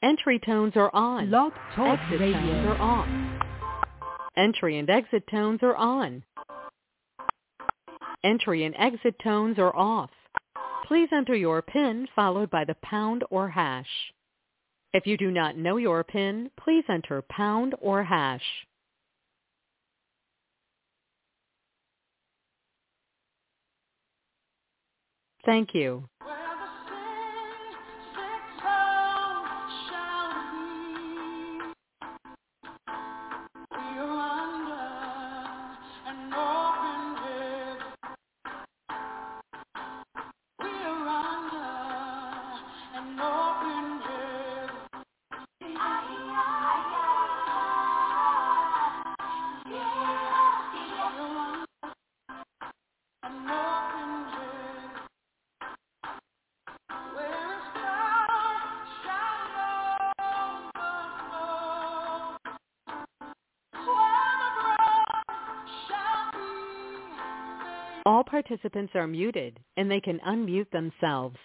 Entry tones are on. Blog Talk Exit Radio. tones are off. Entry and exit tones are on. Entry and exit tones are off. Please enter your PIN followed by the pound or hash. If you do not know your PIN, please enter pound or hash. Thank you. All participants are muted, and they can unmute themselves.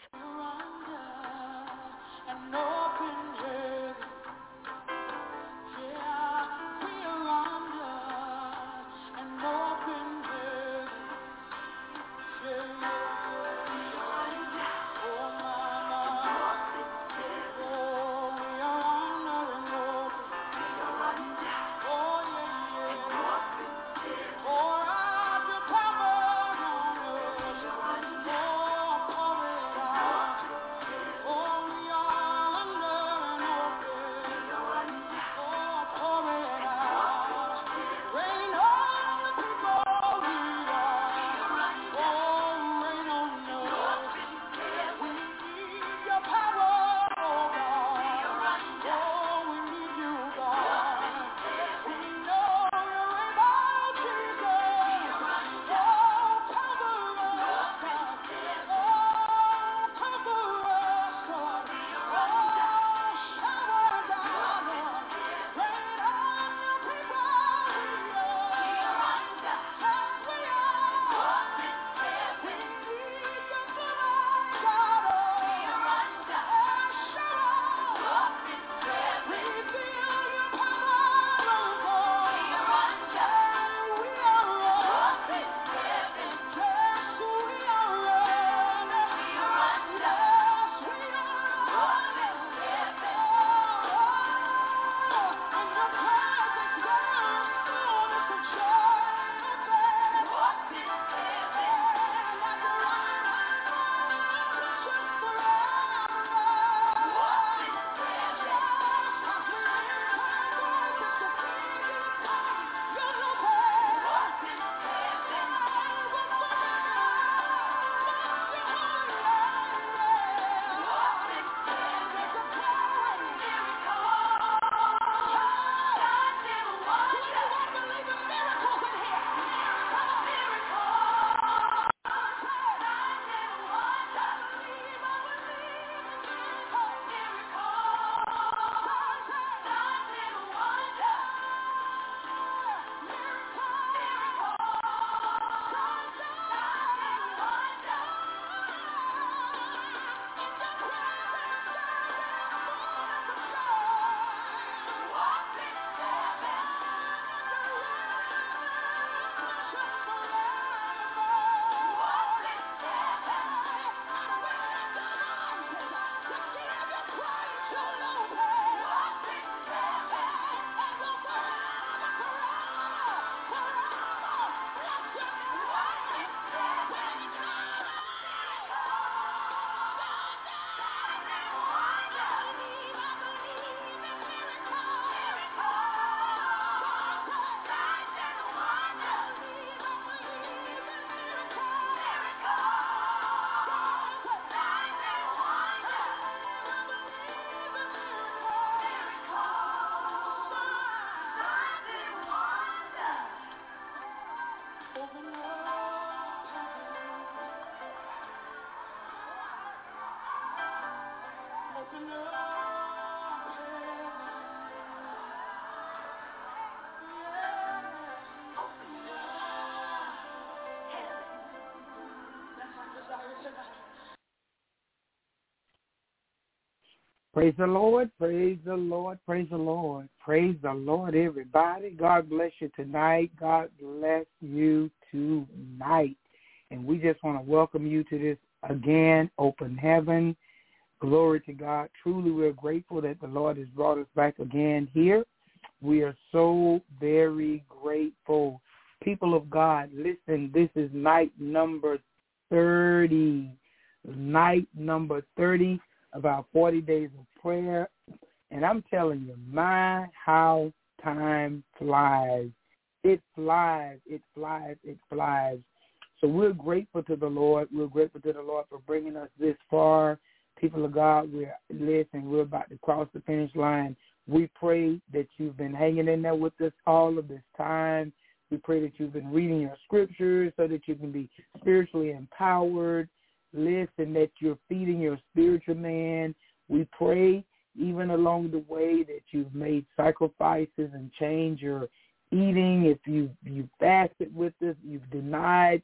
Praise the Lord, praise the Lord, praise the Lord. Praise the Lord, everybody. God bless you tonight. God bless you tonight. And we just want to welcome you to this, again, Open Heaven. Glory to God. Truly, we're grateful that the Lord has brought us back again here. We are so very grateful. People of God, listen, this is night number 30. Night number 30 of our 40 days of prayer. And I'm telling you, how time flies. It flies, it flies, it flies. So we're grateful to the Lord. We're grateful to the Lord for bringing us this far. People of God, we're about to cross the finish line. We pray that you've been hanging in there with us all of this time. We pray that you've been reading your scriptures so that you can be spiritually empowered. Listen, that you're feeding your spiritual man. We pray even along the way that you've made sacrifices and changed your eating. If you fasted with us, you've denied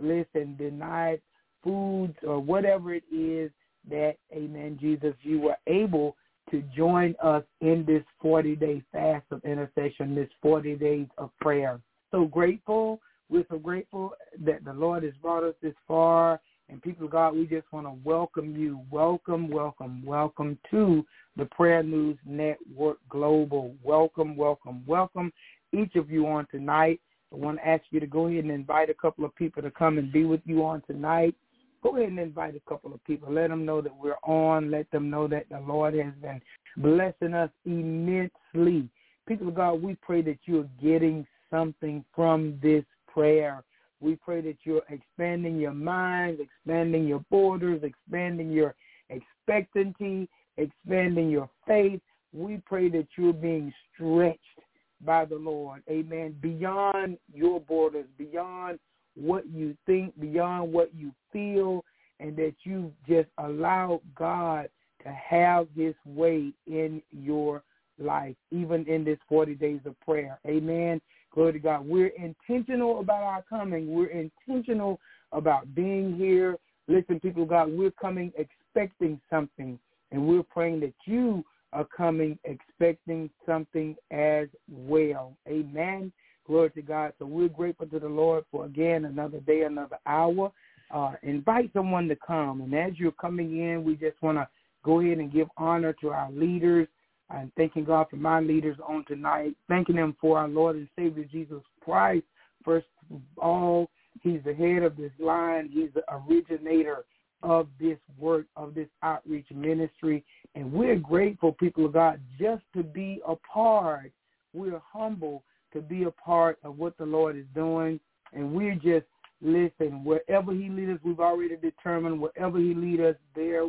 foods or whatever it is that, amen, Jesus, you were able to join us in this 40-day fast of intercession, this 40 days of prayer. So grateful. We're so grateful that the Lord has brought us this far. And people of God, we just want to welcome you. Welcome, welcome, welcome to the Prayer News Network Global. Welcome, welcome, welcome, each of you on tonight. I want to ask you to go ahead and invite a couple of people to come and be with you on tonight. Go ahead and invite a couple of people. Let them know that we're on. Let them know that the Lord has been blessing us immensely. People of God, we pray that you're getting something from this prayer. We pray that you're expanding your minds, expanding your borders, expanding your expectancy, expanding your faith. We pray that you're being stretched by the Lord, amen, beyond your borders, beyond what you think, beyond what you feel, and that you just allow God to have his way in your life, even in this 40 days of prayer, amen. Glory to God. We're intentional about our coming. We're intentional about being here. Listen, people of God, we're coming expecting something, and we're praying that you are coming expecting something as well. Amen. Glory to God. So we're grateful to the Lord for, again, another day, another hour. Invite someone to come. And as you're coming in, we just want to go ahead and give honor to our leaders. I'm thanking God for my leaders on tonight, thanking him for our Lord and Savior Jesus Christ. First of all, he's the head of this line. He's the originator of this work, of this outreach ministry. And we're grateful, people of God, just to be a part. We're humble to be a part of what the Lord is doing. And we're just, listen, wherever he leads us, we've already determined wherever he leads us, there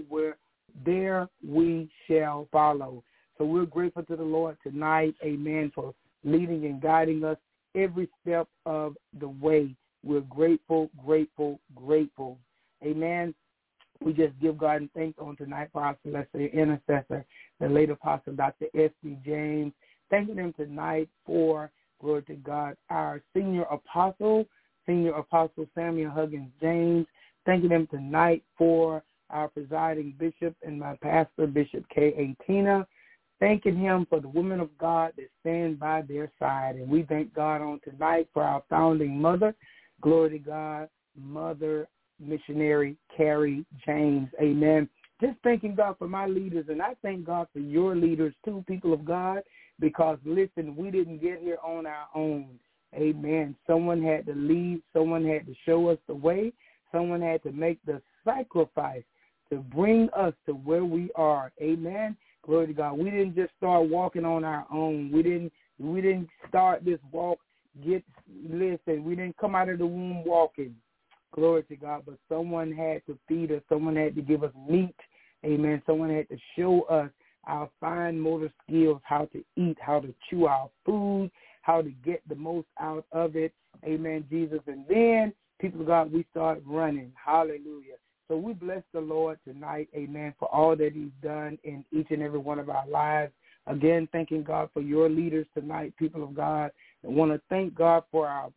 we shall follow. So we're grateful to the Lord tonight, amen, for leading and guiding us every step of the way. We're grateful, grateful, grateful. Amen. We just give God and thanks on tonight for our celestial intercessor, the late Apostle Dr. S.D. James. Thanking him tonight for, glory to God, our senior apostle Samuel Huggins James. Thanking him tonight for our presiding bishop and my pastor, Bishop K.A. Tina. Thanking him for the women of God that stand by their side. And we thank God on tonight for our founding mother, glory to God, Mother Missionary Carrie James. Amen. Just thanking God for my leaders, and I thank God for your leaders too, people of God, because, listen, we didn't get here on our own. Amen. Someone had to lead. Someone had to show us the way. Someone had to make the sacrifice to bring us to where we are. Amen. Glory to God. We didn't just start walking on our own. We didn't start this walk. We didn't come out of the womb walking. Glory to God. But someone had to feed us. Someone had to give us meat. Amen. Someone had to show us our fine motor skills, how to eat, how to chew our food, how to get the most out of it. Amen, Jesus. And then, people of God, we start running. Hallelujah. So we bless the Lord tonight, amen, for all that he's done in each and every one of our lives. Again, thanking God for your leaders tonight, people of God. I want to thank God for our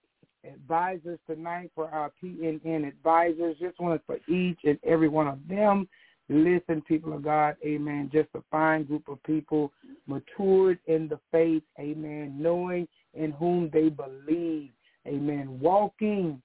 advisors tonight, for our PNN advisors. Just want to, for each and every one of them, Listen, people of God, amen, just a fine group of people, matured in the faith, amen, knowing in whom they believe, amen, walking,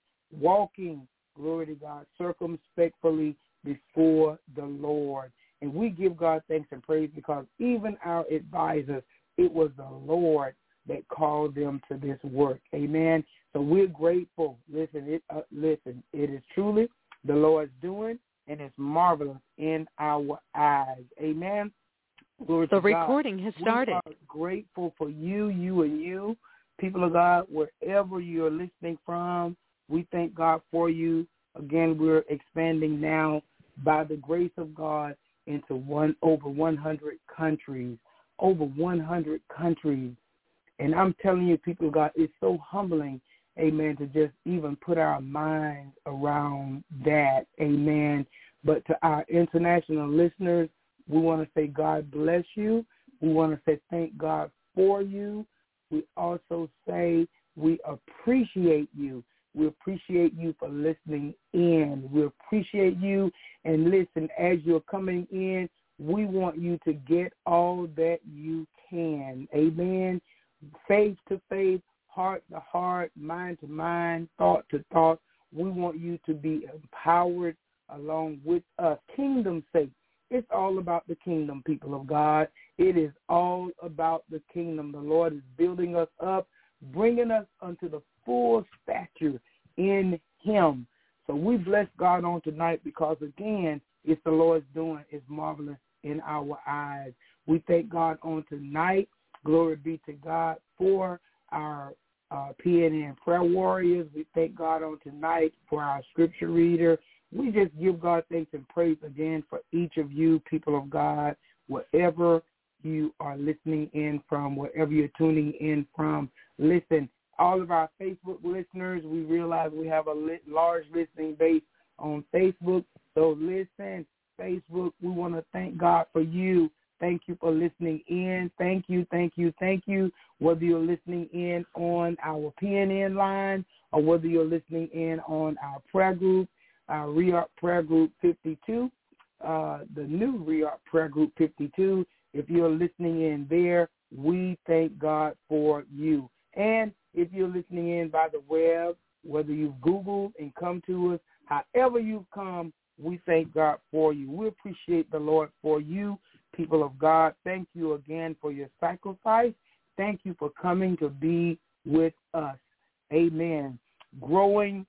glory to God, circumspectly before the Lord. And we give God thanks and praise because even our advisors, it was the Lord that called them to this work, amen. So we're grateful. Listen, it is truly the Lord's doing, and it's marvelous in our eyes. Amen. Glory to God. The recording has started. We are grateful for you, people of God, wherever you're listening from. We thank God for you. Again, we're expanding now by the grace of God into over 100 countries. Over 100 countries. And I'm telling you, people of God, it's so humbling, amen, to just even put our minds around that, amen. But to our international listeners, we want to say God bless you. We want to say thank God for you. We also say we appreciate you. We appreciate you for listening in. We appreciate you. And listen, as you're coming in, we want you to get all that you can, amen. Faith to faith, heart to heart, mind to mind, thought to thought. We want you to be empowered along with us. Kingdom's sake. It's all about the kingdom, people of God. It is all about the kingdom. The Lord is building us up, bringing us unto the full stature in him. So we bless God on tonight because, again, it's the Lord's doing. It's marvelous in our eyes. We thank God on tonight. Glory be to God for our PNN prayer warriors. We thank God on tonight for our scripture reader. We just give God thanks and praise again for each of you, people of God, wherever you are listening in from, wherever you're tuning in from. Listen, all of our Facebook listeners, we realize we have a large listening base on Facebook. So listen, Facebook, we want to thank God for you. Thank you for listening in. Thank you. Whether you're listening in on our PNN line or whether you're listening in on our prayer group, our REARC Prayer Group 52, the new REARC Prayer Group 52. If you're listening in there, we thank God for you. And if you're listening in by the web, whether you've Googled and come to us, however you've come, we thank God for you. We appreciate the Lord for you, people of God. Thank you again for your sacrifice. Thank you for coming to be with us. Amen. Growing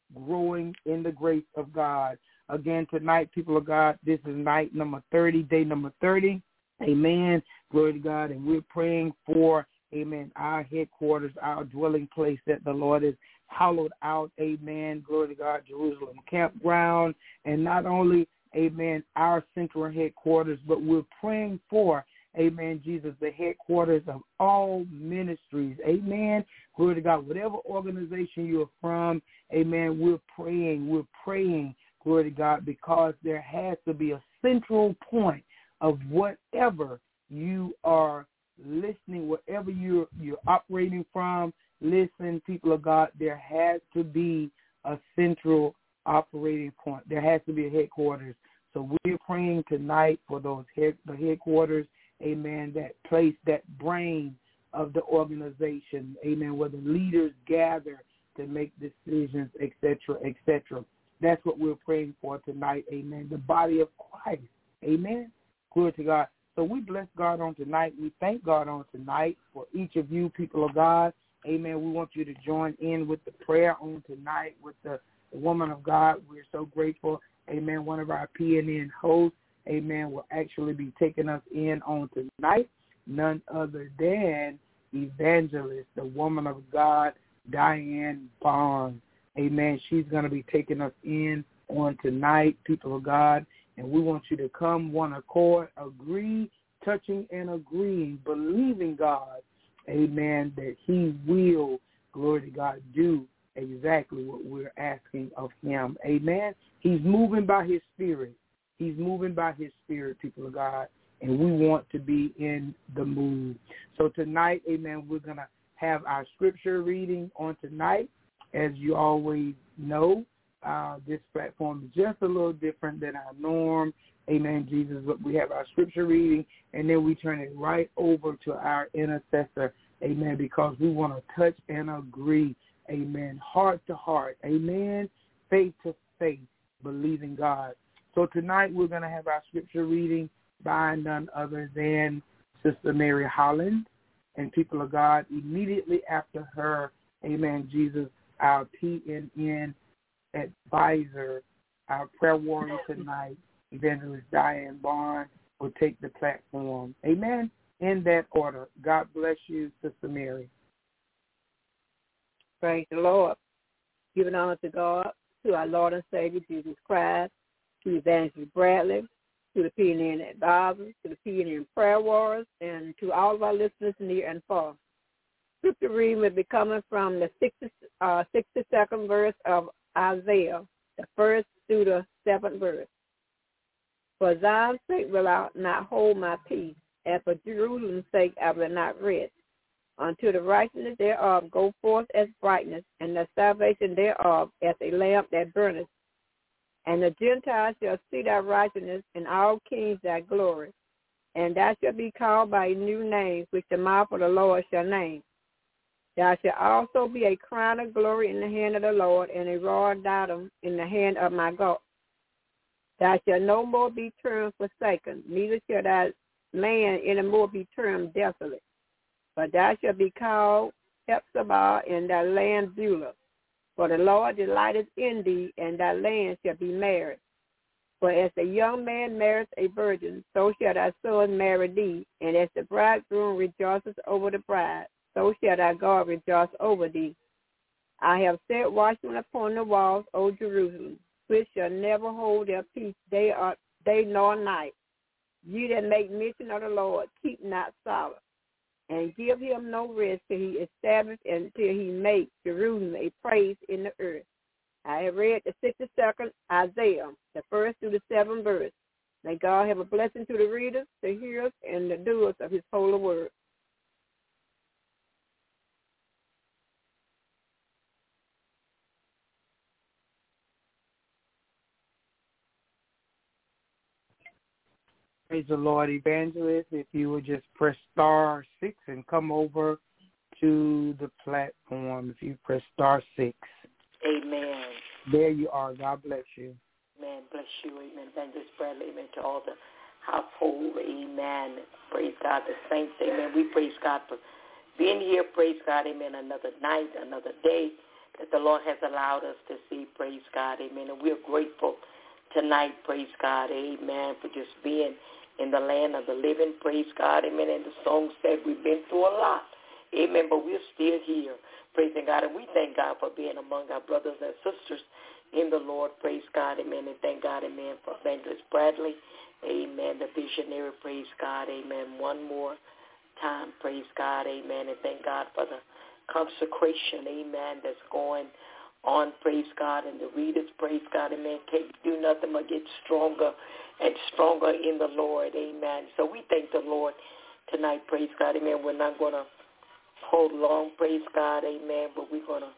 in the grace of God. Again, tonight, people of God, this is night number 30, day number 30. Amen. Glory to God. And we're praying for, amen, our headquarters, our dwelling place that the Lord has hollowed out. Amen. Glory to God, Jerusalem campground. And not only, amen, our central headquarters, but we're praying for, amen, Jesus, the headquarters of all ministries. Amen. Glory to God. Whatever organization you're from, amen, we're praying, glory to God, because there has to be a central point of whatever you are listening, wherever you're operating from. Listen, people of God, there has to be a central operating point. There has to be a headquarters. So we're praying tonight for those the headquarters, amen, that place, that brain of the organization, amen, where the leaders gather to make decisions, et cetera. That's what we're praying for tonight, amen, the body of Christ, amen. Glory to God. So we bless God on tonight. We thank God on tonight for each of you, people of God. Amen. We want you to join in with the prayer on tonight with the woman of God. We're so grateful. Amen. One of our PNN hosts, amen, will actually be taking us in on tonight. None other than evangelist, the woman of God, Diane Barnes. Amen. She's going to be taking us in on tonight, people of God. And we want you to come one accord, agree, touching and agreeing, believing God, amen, that he will, glory to God, do exactly what we're asking of him. Amen. He's moving by his spirit. He's moving by his spirit, people of God, and we want to be in the mood. So tonight, amen, we're going to have our scripture reading on tonight. As you always know, this platform is just a little different than our norm. Amen, Jesus. We have our scripture reading, and then we turn it right over to our intercessor, amen, because we want to touch and agree, amen, heart to heart, amen, faith to faith, believing God. So tonight we're going to have our scripture reading by none other than Sister Mary Holland, and people of God, immediately after her, amen, Jesus, our PNN advisor, our prayer warrior tonight, Evangelist Diane Barnes, will take the platform. Amen. In that order. God bless you, Sister Mary. Praise the Lord. Giving honor to God, to our Lord and Savior, Jesus Christ, to Evangelist Bradley, to the PNN advisors, to the PNN prayer warriors, and to all of our listeners near and far. Scripture reading will be coming from the 62nd verse of Isaiah, the 1st through the 7th verse. For Zion's sake will I not hold my peace, and for Jerusalem's sake I will not rest, until the righteousness thereof go forth as brightness, and the salvation thereof as a lamp that burneth. And the Gentiles shall see thy righteousness, and all kings thy glory. And thou shalt be called by a new name, which the mouth of the Lord shall name. Thou shalt also be a crown of glory in the hand of the Lord, and a royal diadem in the hand of my God. Thou shalt no more be termed forsaken, neither shall thy land any more be termed desolate. But thou shalt be called Hephzibah, and thy land Beulah. For the Lord delighteth in thee, and thy land shall be married. For as the young man marries a virgin, so shall thy son marry thee, and as the bridegroom rejoices over the bride, so shall thy God rejoice over thee. I have set watchmen upon the walls, O Jerusalem, which shall never hold their peace day nor night. Ye that make mention of the Lord, keep not silent, and give him no rest till he establish and till he make Jerusalem a praise in the earth. I have read the 62nd Isaiah, the 1st through the 7th verse. May God have a blessing to the readers, the hearers, and the doers of his holy word. Praise the Lord, Evangelist. If you would just press star 6 and come over to the platform. If you press star 6. Amen. There you are. God bless you. Amen. Bless you. Amen. Evangelist Bradley. Amen. To all the household. Amen. Praise God. The saints. Amen. We praise God for being here. Praise God. Amen. Another night, another day that the Lord has allowed us to see. Praise God. Amen. And we're grateful tonight. Praise God. Amen. For just being in the land of the living. Praise God. Amen. And the song said we've been through a lot. Amen. But we're still here. Praising God. And we thank God for being among our brothers and sisters in the Lord. Praise God. Amen. And thank God. Amen. For Evangelist Bradley. Amen. The visionary. Praise God. Amen. One more time. Praise God. Amen. And thank God for the consecration. Amen. That's going on. Praise God. And the readers. Praise God. Amen. Can't do nothing but get stronger and stronger in the Lord. Amen. So we thank the Lord tonight. Praise God. Amen. We're not going to hold long. Praise God. Amen. But we're going to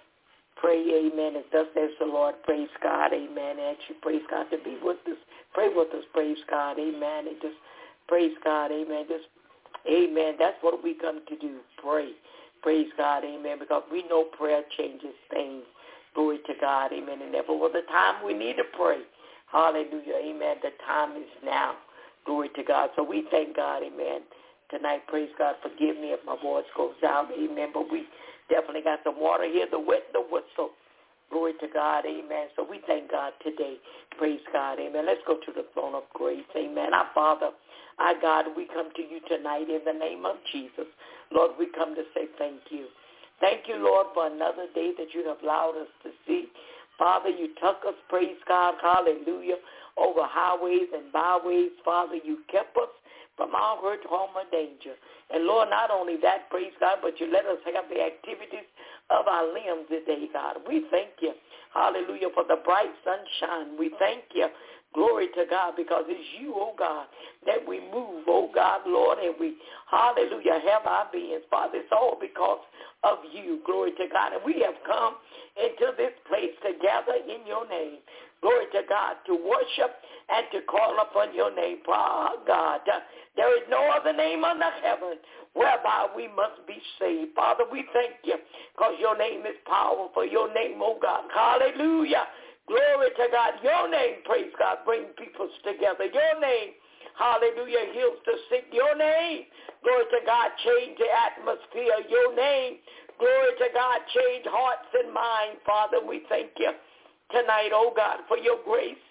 pray. Amen. And thus says the Lord. Praise God. Amen. And you praise God to be with us. Pray with us. Praise God. Amen. And just praise God. Amen. Just amen. That's what we come to do. Pray. Praise God. Amen. Because we know prayer changes things. Glory to God. Amen. And never was a time we need to pray. Hallelujah. Amen. The time is now. Glory to God. So we thank God. Amen. Tonight, praise God. Forgive me if my voice goes out. Amen. But we definitely got some water here, the wet, the whistle. Glory to God. Amen. So we thank God today. Praise God. Amen. Let's go to the throne of grace. Amen. Our Father, our God, we come to you tonight in the name of Jesus. Lord, we come to say thank you. Thank you, Lord, for another day that you have allowed us to see. Father, you took us, praise God, hallelujah, over highways and byways. Father, you kept us from all hurt, harm, or danger. And, Lord, not only that, praise God, but you let us have the activities of our limbs today, God. We thank you, hallelujah, for the bright sunshine. We thank you, glory to God, because it's you, oh God, that we move, oh God, Lord, and we, hallelujah, have our beings. Father, it's all because of you, glory to God. And we have come into this place together in your name. glory to God, to worship and to call upon your name. God, there is no other name under heaven whereby we must be saved. Father, we thank you because your name is powerful. Your name, oh God, hallelujah. Glory to God. Your name, praise God, bring peoples together. Your name, hallelujah, heals the sick. Your name, glory to God, change the atmosphere. Your name, glory to God, change hearts and minds. Father, we thank you tonight, oh God, for your grace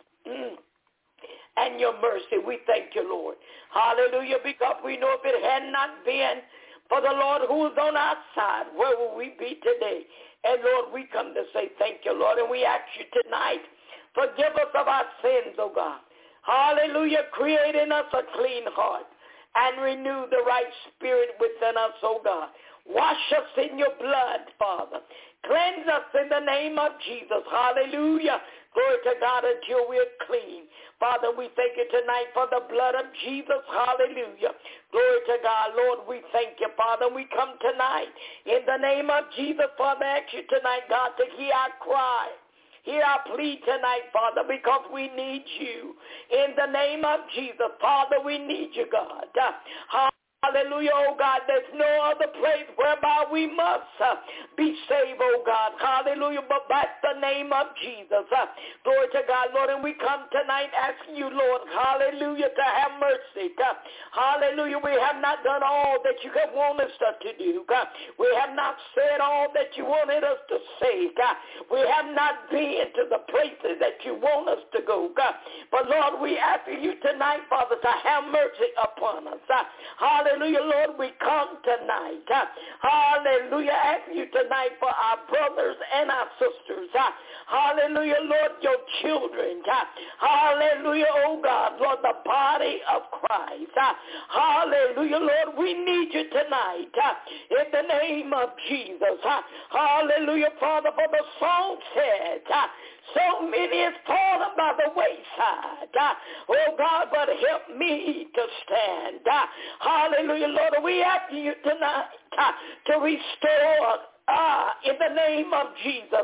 and your mercy. We thank you, Lord. Hallelujah, because we know if it had not been for the Lord who is on our side, where would we be today? And Lord, we come to say thank you, Lord, and we ask you tonight, forgive us of our sins, oh God. Hallelujah, create in us a clean heart and renew the right spirit within us, oh God. Wash us in your blood, Father. Cleanse us in the name of Jesus. Hallelujah. Glory to God until we're clean. Father, we thank you tonight for the blood of Jesus. Hallelujah. Glory to God. Lord, we thank you, Father. We come tonight in the name of Jesus, Father. I ask you tonight, God, to hear our cry. Hear our plea tonight, Father, because we need you. In the name of Jesus, Father, we need you, God. Hallelujah, oh God. There's no other place whereby we must be saved, oh God. Hallelujah, but by the name of Jesus. Glory to God, Lord. And we come tonight asking you, Lord, hallelujah, to have mercy. Hallelujah, we have not done all that you have wanted us to do. God. We have not said all that you wanted us to say. God. We have not been to the places that you want us to go. God. But Lord, we ask you tonight, Father, to have mercy upon us. Hallelujah, Lord, we come tonight. Hallelujah, ask you tonight for our brothers and our sisters. Hallelujah, Lord, your children. Hallelujah, oh God, Lord, the body of Christ. Hallelujah, Lord, we need you tonight in the name of Jesus. Hallelujah, Father, for the song said, so many is fallen by the wayside. Oh God, but help me to stand. Hallelujah, Lord. We ask you tonight to restore in the name of Jesus.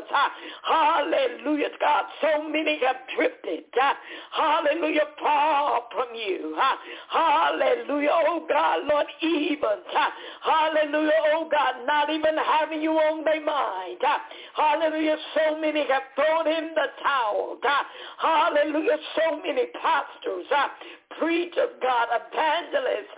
Hallelujah, God. So many have drifted. Hallelujah, far from you. Hallelujah, oh God, Lord, even. Hallelujah, oh God, not even having you on their mind. Hallelujah, so many have thrown in the towel. Hallelujah, so many pastors, preachers, God, evangelists,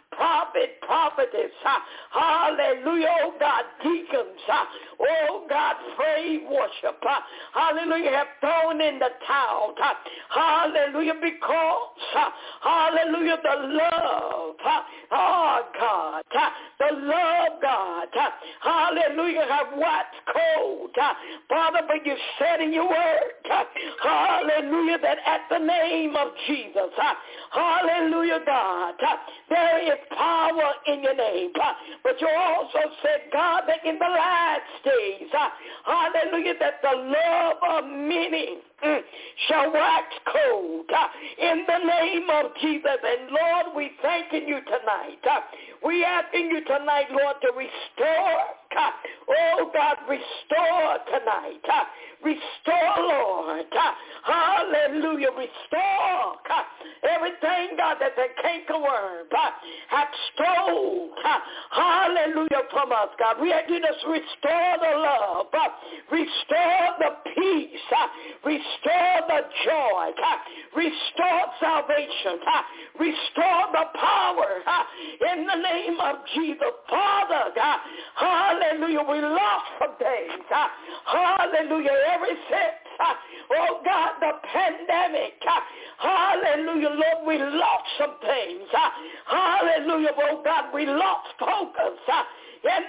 prophetess, hallelujah, oh God, deacons, oh God, praise worship, hallelujah, have thrown in the towel, hallelujah, because, hallelujah, the love, oh God, the love, God, hallelujah, have waxed cold, Father, but you said in your word, hallelujah, that at the name of Jesus, hallelujah, God, there is power in your name, but you also said, God, that in the last days, hallelujah, that the love of many shall wax cold in the name of Jesus. And Lord, we thanking you tonight. We asking you tonight, Lord, to restore. Oh God, restore tonight. Restore, Lord. Hallelujah. Restore everything, God, that the cankerworm have stole. Hallelujah, from us, God. We ask you to restore the love. Restore the peace. Restore the joy. Restore salvation. Restore the power in the name of Jesus. Father, God, hallelujah, we lost some things. Hallelujah, every since, oh God, the pandemic. Hallelujah, Lord, we lost some things. Hallelujah, oh God, we lost focus. In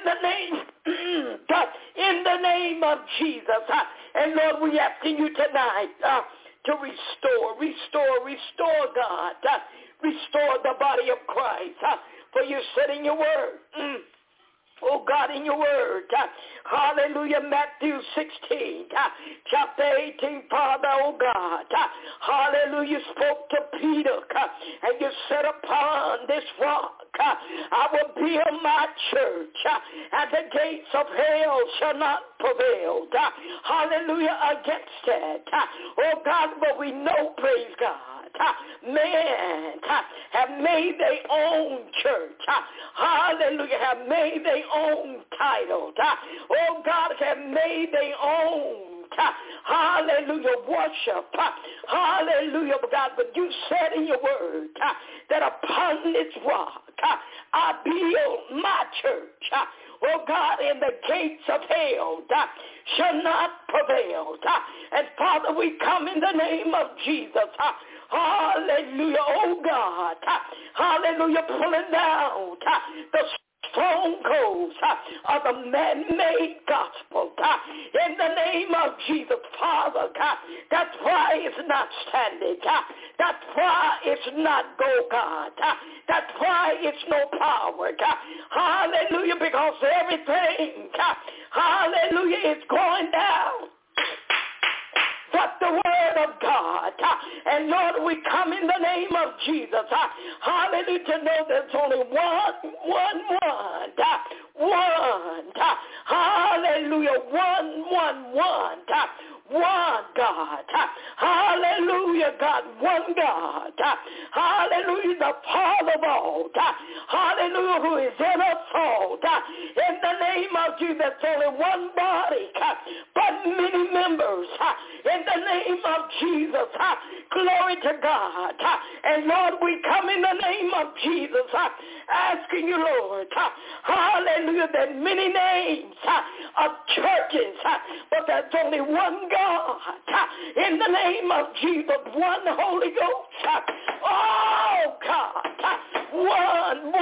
the name of Jesus. And Lord, we asking you tonight to restore, God. Restore the body of Christ. For you said in your word, Oh God, in your word, hallelujah, Matthew 16, chapter 18, Father, oh God, hallelujah, you spoke to Peter, and you said upon this rock, I will build my church, and the gates of hell shall not prevail, hallelujah, against it. Oh God, but we know, praise God, man have made their own church. Hallelujah. Have made their own title. Oh, God, have made their own. Hallelujah. Worship. Hallelujah, God. But you said in your word that upon this rock I build my church. Oh, God, and the gates of hell shall not prevail. And, Father, we come in the name of Jesus. Hallelujah, oh God. Hallelujah, pulling down the strongholds of the man-made gospel. In the name of Jesus, Father, that's why it's not standing. That's why it's not go, God. That's why it's no power. Hallelujah, because everything, hallelujah, is going down. But the word of God. And Lord, we come in the name of Jesus. Hallelujah, to know there's only one. Hallelujah, one God. Hallelujah, God, one God. Hallelujah, the Father of all. Hallelujah, who is in us all. In the name of Jesus, only one body, but many members. In the name of Jesus, glory to God. And Lord, we come in the name of Jesus, asking you, Lord, hallelujah, that many names of churches, but there's only one God. In the name of Jesus, one Holy Ghost. Oh, God, one.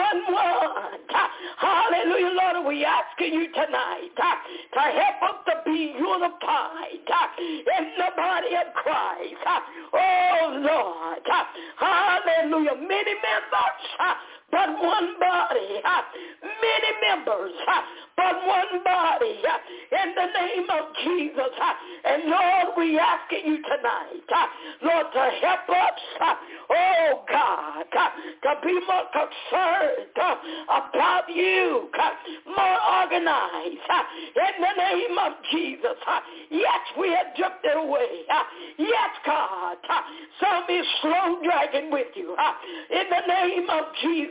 Hallelujah, Lord, we asking you tonight to help us to be unified in the body of Christ. Oh, Lord, hallelujah, many members, but one body. Many members, but one body. In the name of Jesus. And Lord, we asking you tonight, Lord, to help us, oh God, to be more concerned about you, more organized. In the name of Jesus. Yes, we have drifted away. Yes, God. Some is slow dragging with you. In the name of Jesus.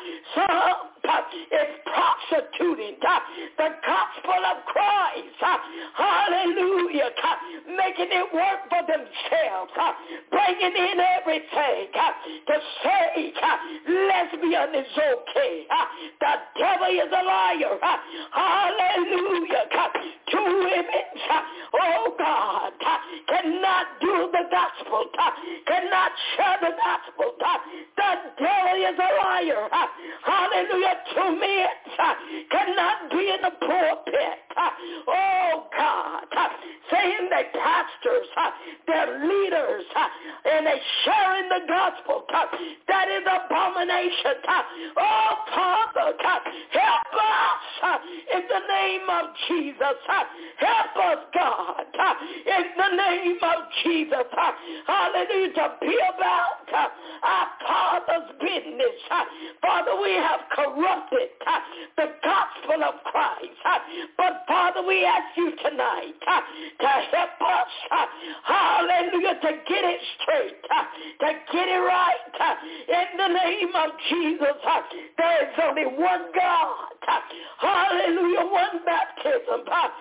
Some is prostituting the gospel of Christ. Hallelujah. Making it work for themselves. Bringing in everything to say lesbian is okay. The devil is a liar. Hallelujah. Two women, oh God, cannot do the gospel. Cannot share the gospel. The devil is a liar. Hallelujah. Two men cannot be in the pulpit. Oh God, saying they pastors, they're leaders, and they sharing the gospel. That is abomination. Oh Father, help us in the name of Jesus. Help us, God, in the name of Jesus. Hallelujah, to be about our Father's business. Father, we have corrupted the gospel of Christ. But Father, we ask you tonight to help us, hallelujah, to get it straight, to get it right. In the name of Jesus, there is only one God. Hallelujah, one baptism.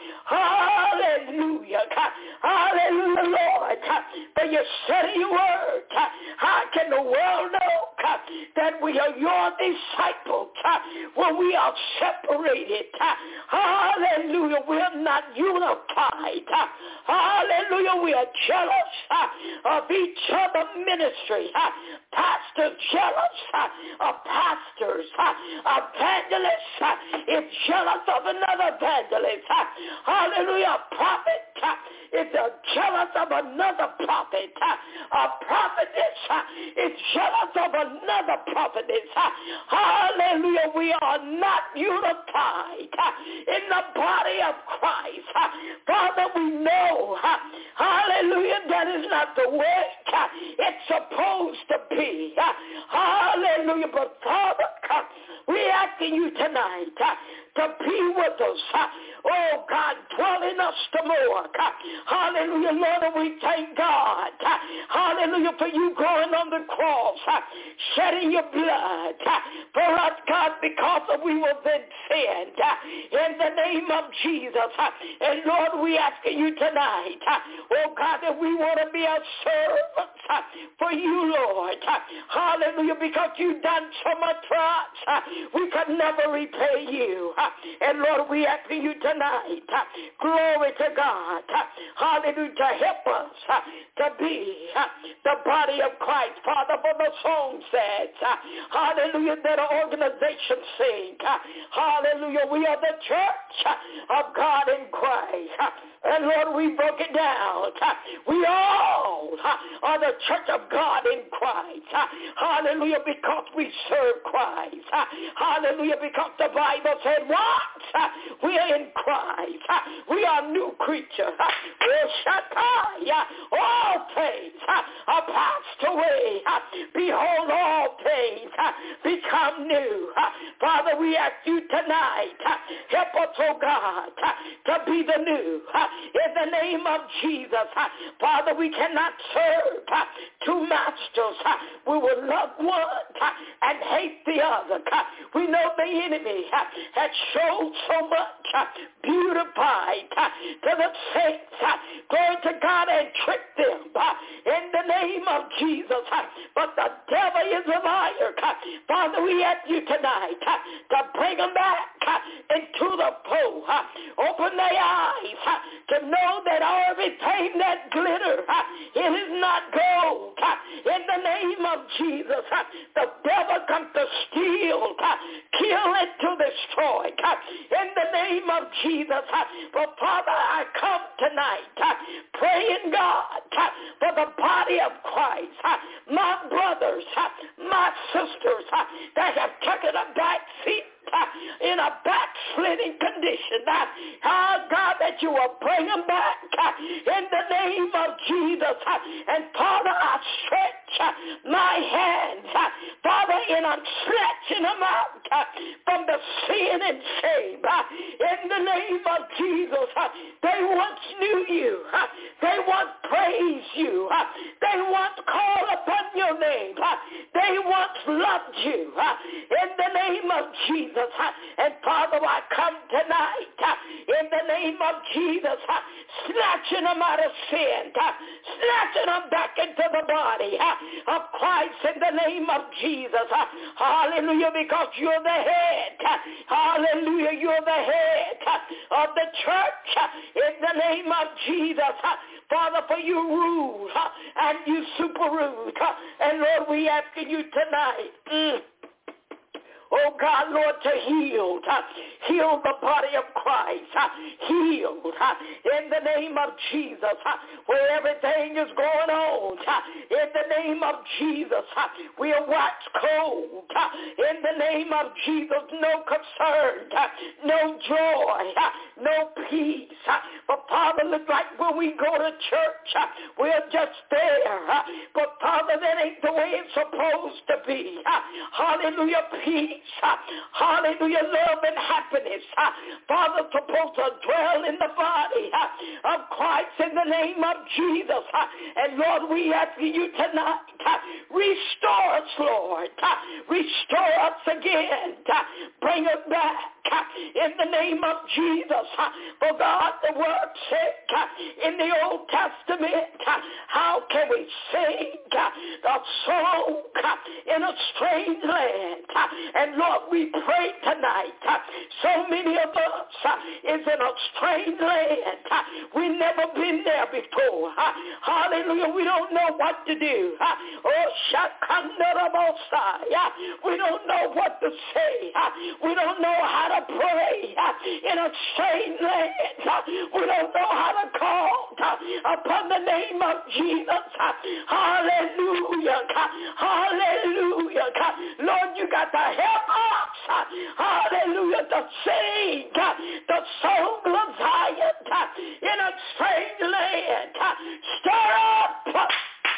Hallelujah. Hallelujah, Lord. But you said in your word, how can the world know that we are your disciples when we are separated? Hallelujah, we are not unified. Hallelujah, we are jealous of each other's ministry. Pastors jealous of pastors. Evangelists is jealous of another evangelist. Hallelujah, prophet is jealous of another prophet. A prophetess is jealous of another prophetess. Hallelujah. We are not unified in the body of Christ. Father, we know, hallelujah, that is not the way it's supposed to be. Hallelujah. But Father, we're asking you tonight to be with us. Oh, God, dwell in us the more. Hallelujah, Lord, and we thank God. Hallelujah, for you going on the cross, shedding your blood for us, God, because we were then sinned. In the name of Jesus. And Lord, we asking you tonight, oh, God, that we want to be a servant for you, Lord. Hallelujah, because you've done so much for us. We could never repay you. And Lord, we asking you tonight, glory to God, hallelujah, to help us to be the body of Christ. Father, for the song says, hallelujah, that an organization sing, hallelujah, we are the church of God in Christ. And Lord, we broke it down. We all are the church of God in Christ. Hallelujah, because we serve Christ. Hallelujah, because the Bible said, what? We are in Christ. We are new creatures. All things are passed away. Behold, all things become new. Father, we ask you tonight, help us, oh God, to be the new. In the name of Jesus, Father, we cannot serve two masters. We will love one and hate the other. We know the enemy has showed so much beautified to the saints. Glory to God, and trick them in the name of Jesus. But the devil is a liar. Father, we ask you tonight to bring them back into the fold. Open their eyes to know that everything that glitters, it is not gold. In the name of Jesus, the devil comes to steal, kill, and to destroy. In the name of Jesus. But Father, I come tonight praying, God, for the body of Christ, my brothers, my sisters that have taken a back seat in a backsliding condition. God, that you will bring them back in the name of Jesus. And Father, I stretch my hands, Father, and I'm stretching them out from the sin and shame. In the name of Jesus, they once knew you. They once praised you. They once called upon your name. They once loved you. In the name of Jesus. And Father, I come tonight in the name of Jesus, snatching them out of sin, snatching them back into the body of Christ in the name of Jesus. Hallelujah, because you're the head. Hallelujah, you're the head of the church in the name of Jesus. Father, for you rule and you super rule. And Lord, we asking you tonight, oh God, Lord, to heal the body of Christ, heal in the name of Jesus, where everything is going on, in the name of Jesus, we are waxed cold, in the name of Jesus, no concern, no joy, no peace. But Father, look like when we go to church, we're just there. But Father, that ain't the way it's supposed to be. Hallelujah, peace. Hallelujah, love and happiness. Father, supposed to dwell in the body of Christ in the name of Jesus. And Lord, we ask you tonight, restore us, Lord. Restore us again. Bring us back in the name of Jesus. For God, the word said in the Old Testament, how can we sing a song in a strange land? And Lord, we pray tonight, so many of us is in a strange land. We never been there before. Hallelujah. We don't know what to do. Oh, Shakandarabosai. We don't know what to say. We don't know how to pray in a strange land. We don't know how to call upon the name of Jesus. Hallelujah. Hallelujah. Lord, you got to help us. Hallelujah. To sing the song of Zion in a strange land. Stir up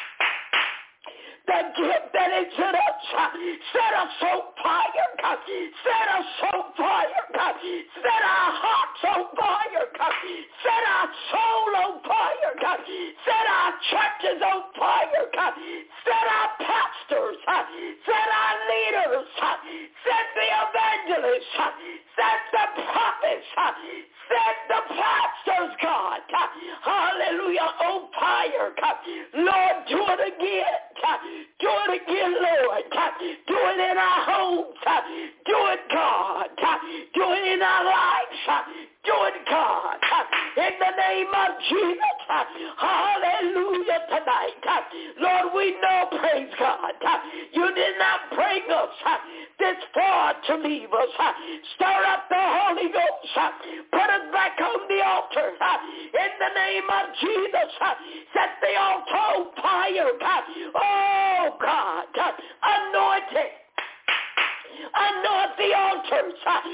the gift that is in us. Set us on fire, God. Set us on fire, God. Set our hearts on fire, God. Set our soul on fire, God. Set our churches on fire, God. Set our pastors. Set our leaders. Set the evangelists. Set the prophets. Set the pastors, God. Hallelujah. On fire, God. Lord, do it again. Do it again, Lord. Do it in our homes. Do it, God. Do it in our lives. Do it, God. In the name of Jesus. Hallelujah tonight. Lord, we know, praise God, you did not bring us this far to leave us. Stir up the Holy Ghost. Put us back on the altar. In the name of Jesus. Set the altar on fire, God. Oh, God. Anoint it. Anoint the altars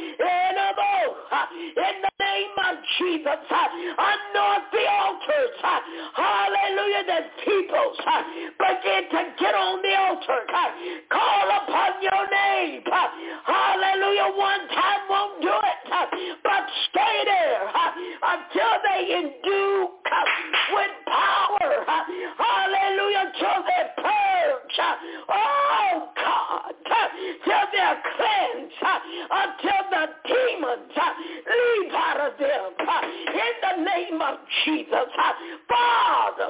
in the name of Jesus. Anoint the altars. Hallelujah. That people begin to get on the altar. Call upon your name. Hallelujah. One time won't do it, but stay there until they endue with power. Hallelujah. Till they purge. Oh, God. Till they're cleansed. Until the demons leave out of them. In the name of Jesus. Father,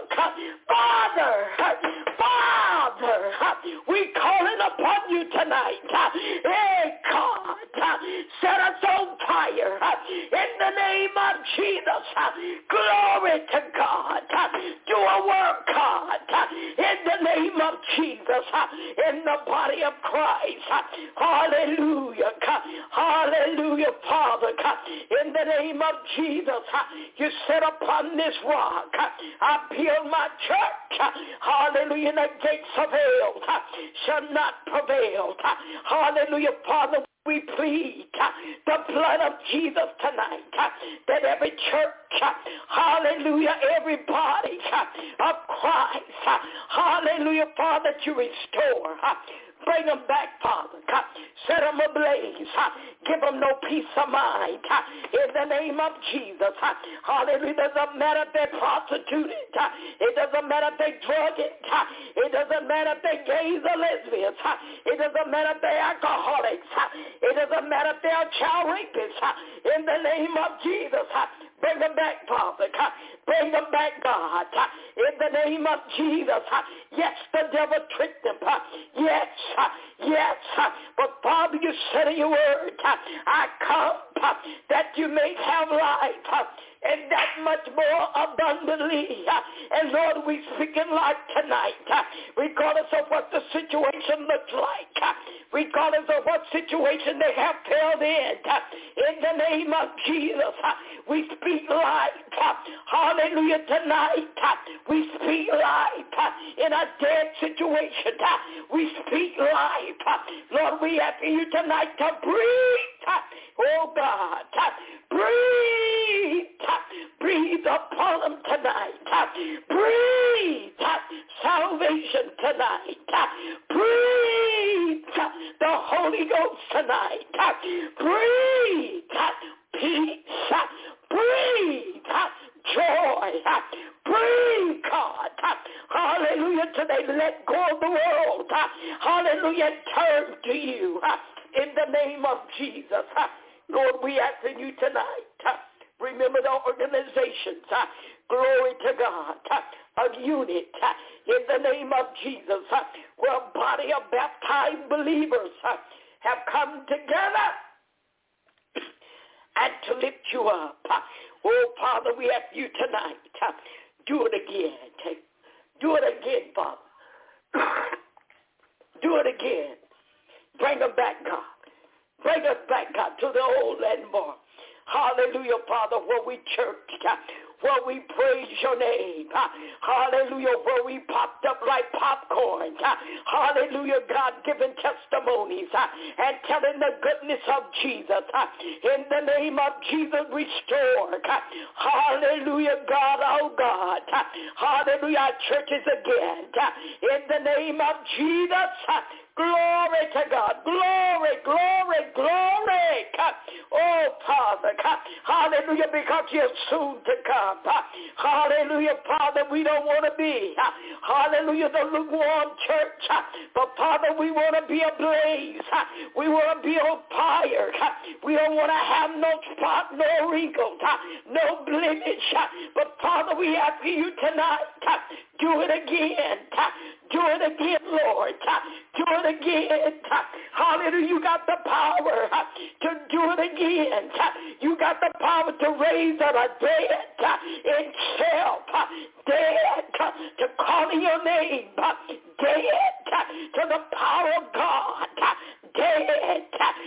we calling upon you tonight. Hey, God. Set us on fire. In the name of Jesus. Glory to God. Do a work, God. In the name of Jesus. In the body of Christ. Hallelujah. Hallelujah, Father. In the name of Jesus. You set upon this rock. I build my church. Hallelujah. The gates of hell shall not prevail. Hallelujah, Father. We plead the blood of Jesus tonight, that every church, hallelujah, every body of Christ, hallelujah, Father, that you restore. Bring them back, Father. Set them ablaze. Give them no peace of mind. In the name of Jesus. Hallelujah. It doesn't matter if they're prostituted. It doesn't matter if they're drugging. It doesn't matter if they're gays or lesbians. It doesn't matter if they're alcoholics. It doesn't matter if they're child rapists. In the name of Jesus. Bring them back, Father. Bring them back, God. In the name of Jesus. Yes, the devil tricked them. Yes. But Father, you said in your word, I come that you may have life. And that much more abundantly. And Lord, we speak in life tonight. Regardless of what the situation looks like. Regardless of what situation they have failed in. In the name of Jesus, we speak life. Hallelujah, tonight. We speak life in a dead situation. We speak life. Lord, we ask you tonight to breathe. Oh, God. Breathe. Breathe upon them tonight. Breathe salvation tonight. Breathe the Holy Ghost tonight. Breathe peace. Breathe joy. Breathe, God. Hallelujah. Till they let go of the world. Hallelujah. Turn to you. In the name of Jesus. Lord, we ask in you tonight. Remember the organizations. Glory to God. A unit. In the name of Jesus. Where a body of baptized believers have come together. and to lift you up. Oh, Father, we ask you tonight, do it again. Do it again, Father. Do it again. Bring them back, God. Bring us back, God, to the old landmark. Hallelujah, Father, where we church, where we praise your name. Hallelujah, where we popped up like popcorn. Hallelujah, God, giving testimonies and telling the goodness of Jesus. In the name of Jesus, restore. Hallelujah, God, oh God. Hallelujah, our churches again. In the name of Jesus, glory to God. Glory, glory, glory. Oh, Father. Hallelujah, because you're soon to come. Hallelujah, Father, we don't want to be, hallelujah, the lukewarm church. But, Father, we want to be ablaze. We want to be on fire. We don't want to have no spot, no wrinkles, no blemish. But, Father, we ask you tonight, do it again. Do it again, Lord. Do it again. Hallelujah. You got the power to do it again. You got the power to raise up a dead in self. Dead to calling your name. Dead to the power of God. Dead.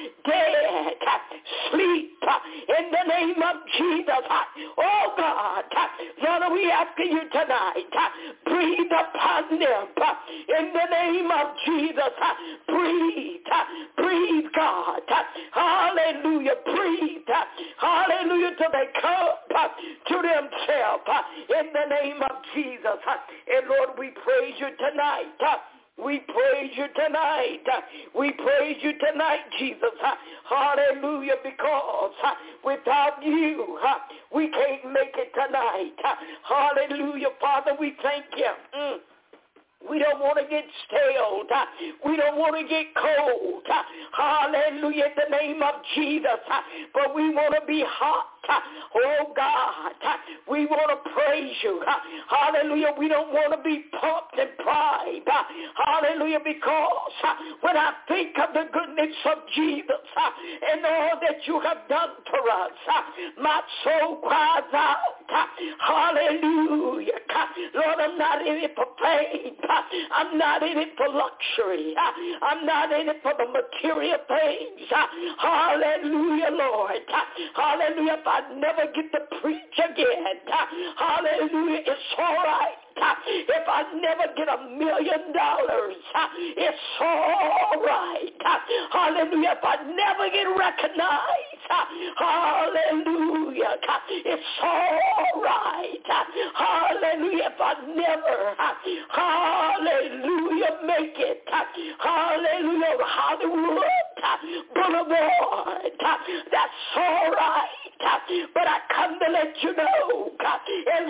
Sleep in the name of Jesus. Oh, God. Lord, we ask you tonight, breathe upon them in the name of Jesus. Breathe, God. Hallelujah. Breathe. Hallelujah. Till they come to themselves in the name of Jesus. And Lord, we praise you tonight. We praise you tonight. We praise you tonight, Jesus. Hallelujah, because without you, we can't make it tonight. Hallelujah, Father, we thank you. We don't want to get stale. We don't want to get cold. Hallelujah, in the name of Jesus. But we want to be hot. Oh, God. We want to praise you. Hallelujah. We don't want to be pumped and primed. Hallelujah, because when I think of the goodness of Jesus and all that you have done for us, my soul cries out. Hallelujah. Lord, I'm not in it for fame. I'm not in it for luxury. I'm not in it for the material things. Hallelujah, Lord. Hallelujah. If I never get to preach again, hallelujah, it's all right. If I never get $1 million, it's all right. Hallelujah. If I never get recognized, hallelujah, it's all right. Hallelujah. If I never, hallelujah, make it, hallelujah, Hollywood Boulevard, that's all right. But I come to let you know, as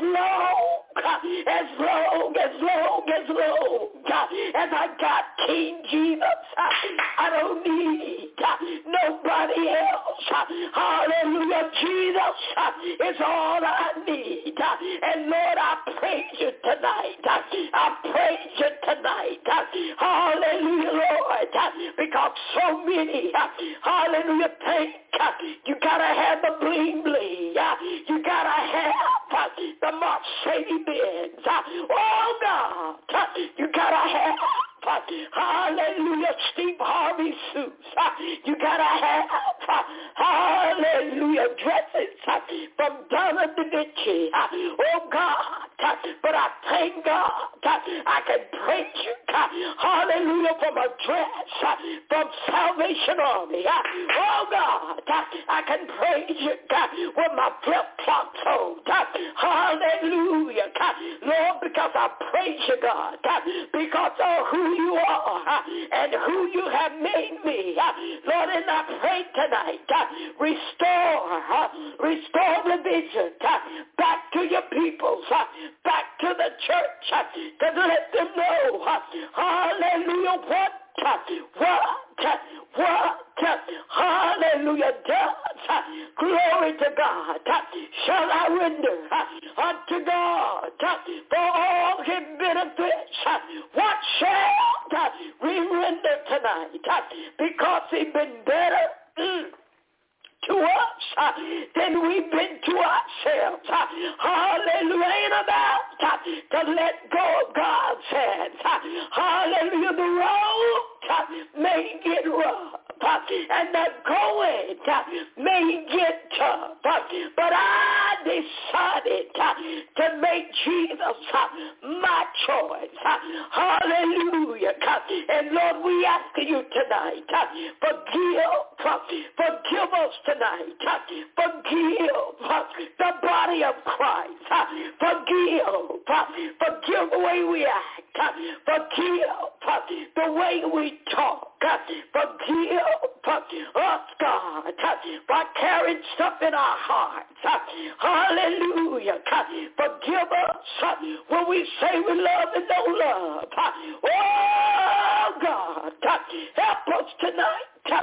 long as I got King Jesus, I don't need nobody else. Hallelujah. Jesus is all I need. And Lord, I praise you tonight. I praise you tonight. Hallelujah, Lord, because so many, hallelujah, think you got to have the bling bling. You got to have the Mercedes-Benz. Oh, God, you got to have, hallelujah, Steve Harvey suits. You got to have, hallelujah, dresses from Donna Da Vinci. Oh, God, but I thank God I can praise you, hallelujah, from a dress from Salvation Army. Oh, God, I can praise you with my flip-flops on. Hallelujah, Lord, because I praise you, God, because of who you are and who you have made me. Lord, and I pray tonight, restore the vision back to your peoples, back to the church, to let them know, hallelujah, what, hallelujah, does, glory to God, shall I render unto God for all his benefits. What shall we render tonight? Because he's been better to us than we've been to ourselves. Hallelujah. Ain't about to let go of God's hands. Hallelujah. The road may get rough. And the going may get tough, but I decided to make Jesus my choice. Hallelujah. And Lord, we ask you tonight, forgive us tonight. Forgive the body of Christ. Forgive the way we act. Forgive the way we talk. Forgive us, God, for carrying stuff in our hearts. Hallelujah. Forgive us when we say we love and don't love. Oh, God, help us tonight.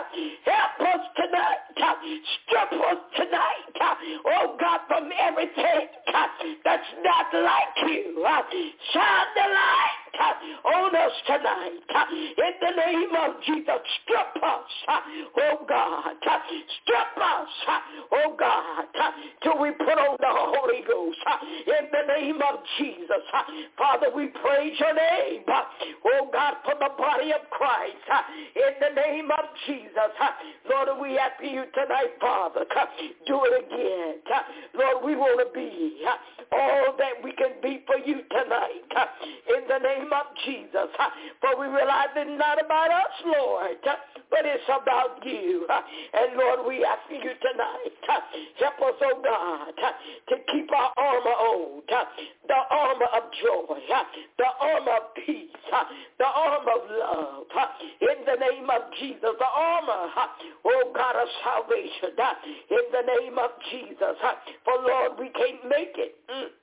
Help us tonight. Strip us tonight. Oh, God, from everything that's not like you. Shine the light on us tonight. In the name of Jesus, strip us. Oh, God. Strip us. Oh, God. Till we put on the Holy Ghost. In the name of Jesus. Father, we praise your name. Oh, God, for the body of Christ. In the name of Jesus. Lord, we ask you tonight, Father, do it again. Lord, we want to be all that we can be for you tonight. In the name of Jesus. For we realize it's not about us, Lord, but it's about you. And Lord, we ask you tonight, help us, oh God, to keep our armor on, the armor of joy, the armor of peace, the armor of love. In the name of Jesus, the armor, oh God, of salvation. In the name of Jesus. For Lord, we can't make it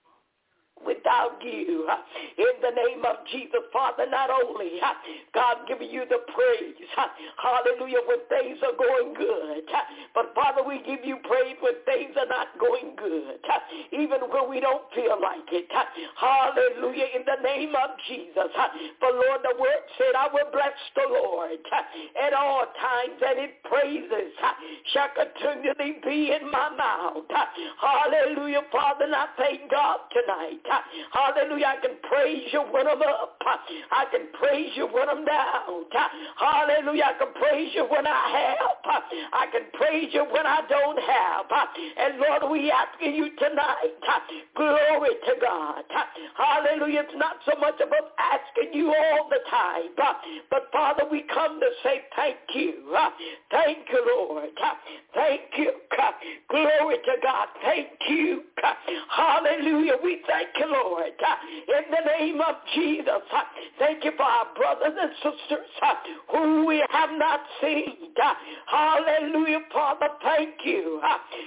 without you. In the name of Jesus, Father, not only, God, giving you the praise, hallelujah, when things are going good, but Father, we give you praise when things are not going good, even when we don't feel like it. Hallelujah, in the name of Jesus. For Lord, the word said, I will bless the Lord at all times, and his praises shall continually be in my mouth. Hallelujah, Father, and I thank God tonight. Hallelujah. I can praise you when I'm up. I can praise you when I'm down. Hallelujah. I can praise you when I have. I can praise you when I don't have. And Lord, we asking you tonight. Glory to God. Hallelujah. It's not so much about asking you all the time. But Father, we come to say thank you. Thank you, Lord. Thank you. Glory to God. Thank you. Hallelujah. We thank you, Lord. In the name of Jesus. Thank you for our brothers and sisters who we have not seen. Hallelujah, Father. Thank you.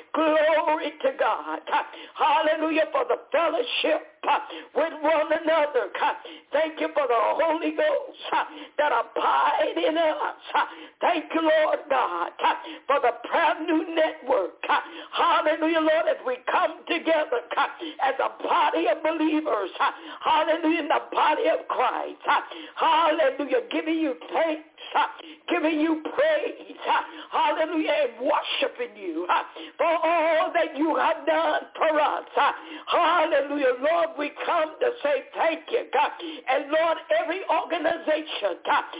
Glory to God. Hallelujah for the fellowship with one another. Thank you for the Holy Ghost that abide in us. Thank you, Lord God, for the Prayer New Network. Hallelujah, Lord, as we come together as a body of believers. Hallelujah, in the body of Christ. Hallelujah, giving you thanks, giving you praise. Hallelujah, and worshiping you for all that you have done for us. Hallelujah, Lord, we come to say thank you, God. And Lord, every organization,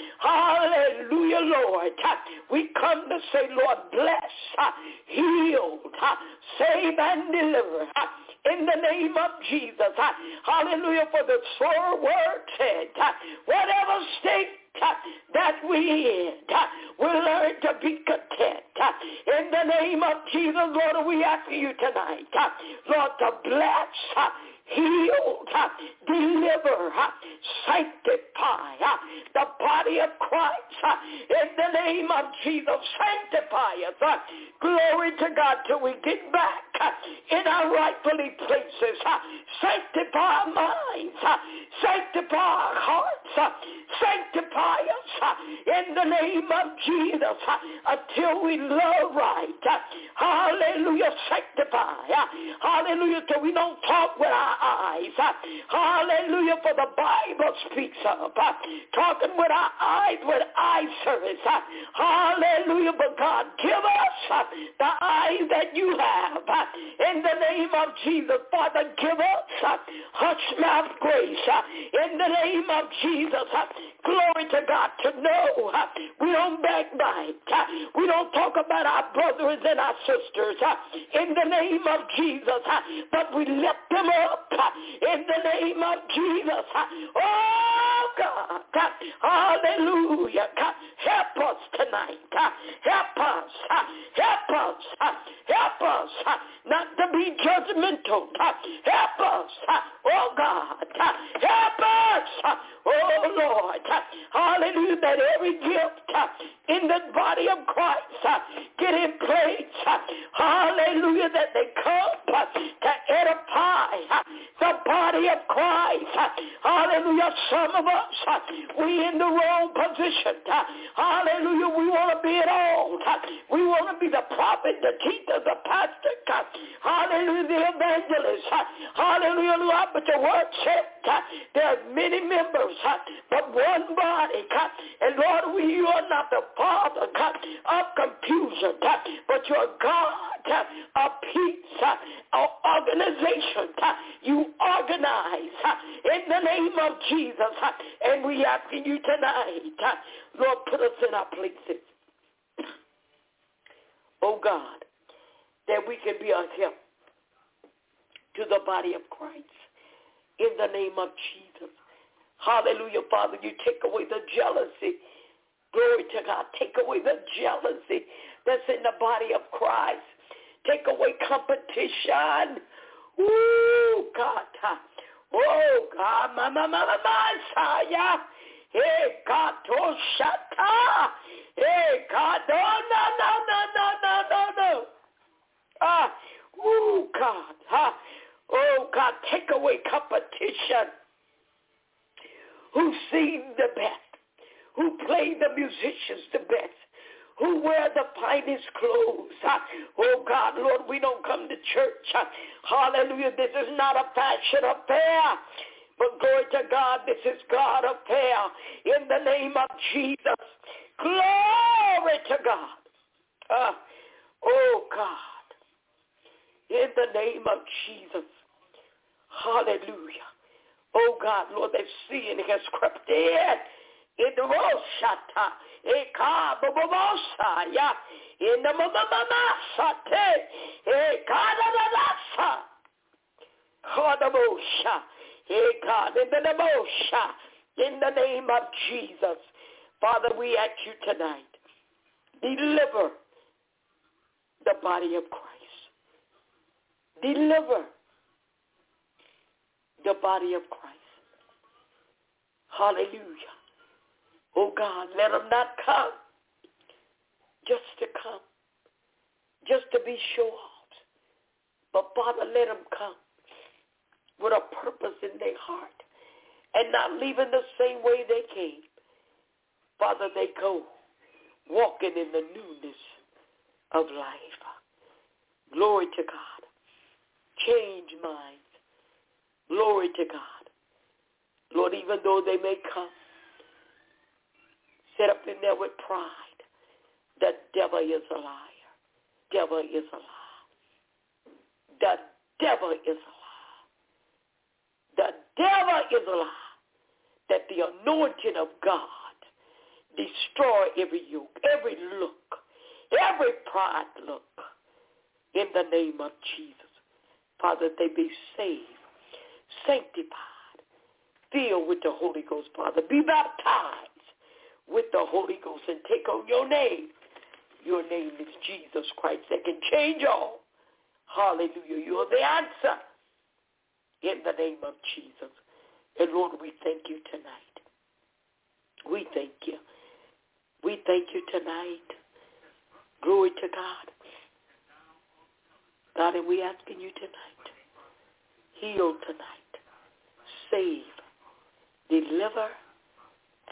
hallelujah, Lord, we come to say, Lord, bless, heal, save, and deliver. In the name of Jesus. Hallelujah, for the sore word said, whatever state that we in, we learn to be content. In the name of Jesus, Lord, we ask you tonight, Lord, to bless, heal, deliver, sanctify the body of Christ. In the name of Jesus, sanctify us. Glory to God till we get back in our rightfully places. Sanctify our minds. Sanctify our hearts. Sanctify us in the name of Jesus until we love right. Hallelujah. Sanctify. Hallelujah. Till we don't talk with our eyes. Hallelujah. For the Bible speaks of talking with our eyes with eye service. Hallelujah. But God, give us the eyes that you have. In the name of Jesus, Father, give us hush mouth grace. In the name of Jesus, glory to God, to know we don't backbite. We don't talk about our brothers and our sisters in the name of Jesus, but we lift them up in the name of Jesus. Oh, God, hallelujah. Help us tonight. Help us. Help us. Help us not to be judgmental. Help us. Oh, God. Help us. Oh, Lord. Hallelujah. That every gift in the body of Christ get in place. Hallelujah. That they come to edify the body of Christ. Hallelujah. Some of us, we in the wrong position. Hallelujah. We want to be it all. We want to be the prophet, the teacher, the pastor. Hallelujah. The evangelist. Hallelujah. Lord, but your word said there are many members, but one body. And Lord, you are not the father of confusion, but you're God of peace, of organization. You organize in the name of Jesus. And we asking you tonight, Lord, put us in our places. Oh God, that we can be a help to the body of Christ in the name of Jesus. Hallelujah, Father, you take away the jealousy. Glory to God. Take away the jealousy that's in the body of Christ. Take away competition. Ooh, God. Oh, God. Messiah. Hey, God. Oh, shata. Hey, God. No. Oh, God. Oh, God. Take away competition. Who sing the best? Who play the musicians the best? Who wear the finest clothes? Oh, God, Lord, we don't come to church. Hallelujah. This is not a fashion affair. But glory to God, this is God affair. In the name of Jesus. Glory to God. Oh, God. In the name of Jesus. Hallelujah. Oh, God, Lord, that sin has crept in the Roshata, Eka Bobosaya, in the Mamamasate, Eka Hadabosha, Eka, in the Nabosha, in the name of Jesus. Father, we ask you tonight, deliver the body of Christ. Deliver the body of Christ. Hallelujah. Oh, God, let them not come just to come, just to be show-offs. But, Father, let them come with a purpose in their heart and not leaving the same way they came. Father, they go walking in the newness of life. Glory to God. Change minds. Glory to God. Lord, even though they may come, set up in there with pride, the devil is a liar. Devil is a lie. The devil is a lie. The devil is a lie. That the anointing of God destroy every yoke, every look, every pride look in the name of Jesus. Father, they be saved, sanctified, filled with the Holy Ghost, Father. Be baptized with the Holy Ghost and take on your name. Your name is Jesus Christ that can change all. Hallelujah. You are the answer in the name of Jesus. And Lord, we thank you tonight. We thank you. We thank you tonight. Glory to God. God, and we asking you tonight. Heal tonight. Save. Deliver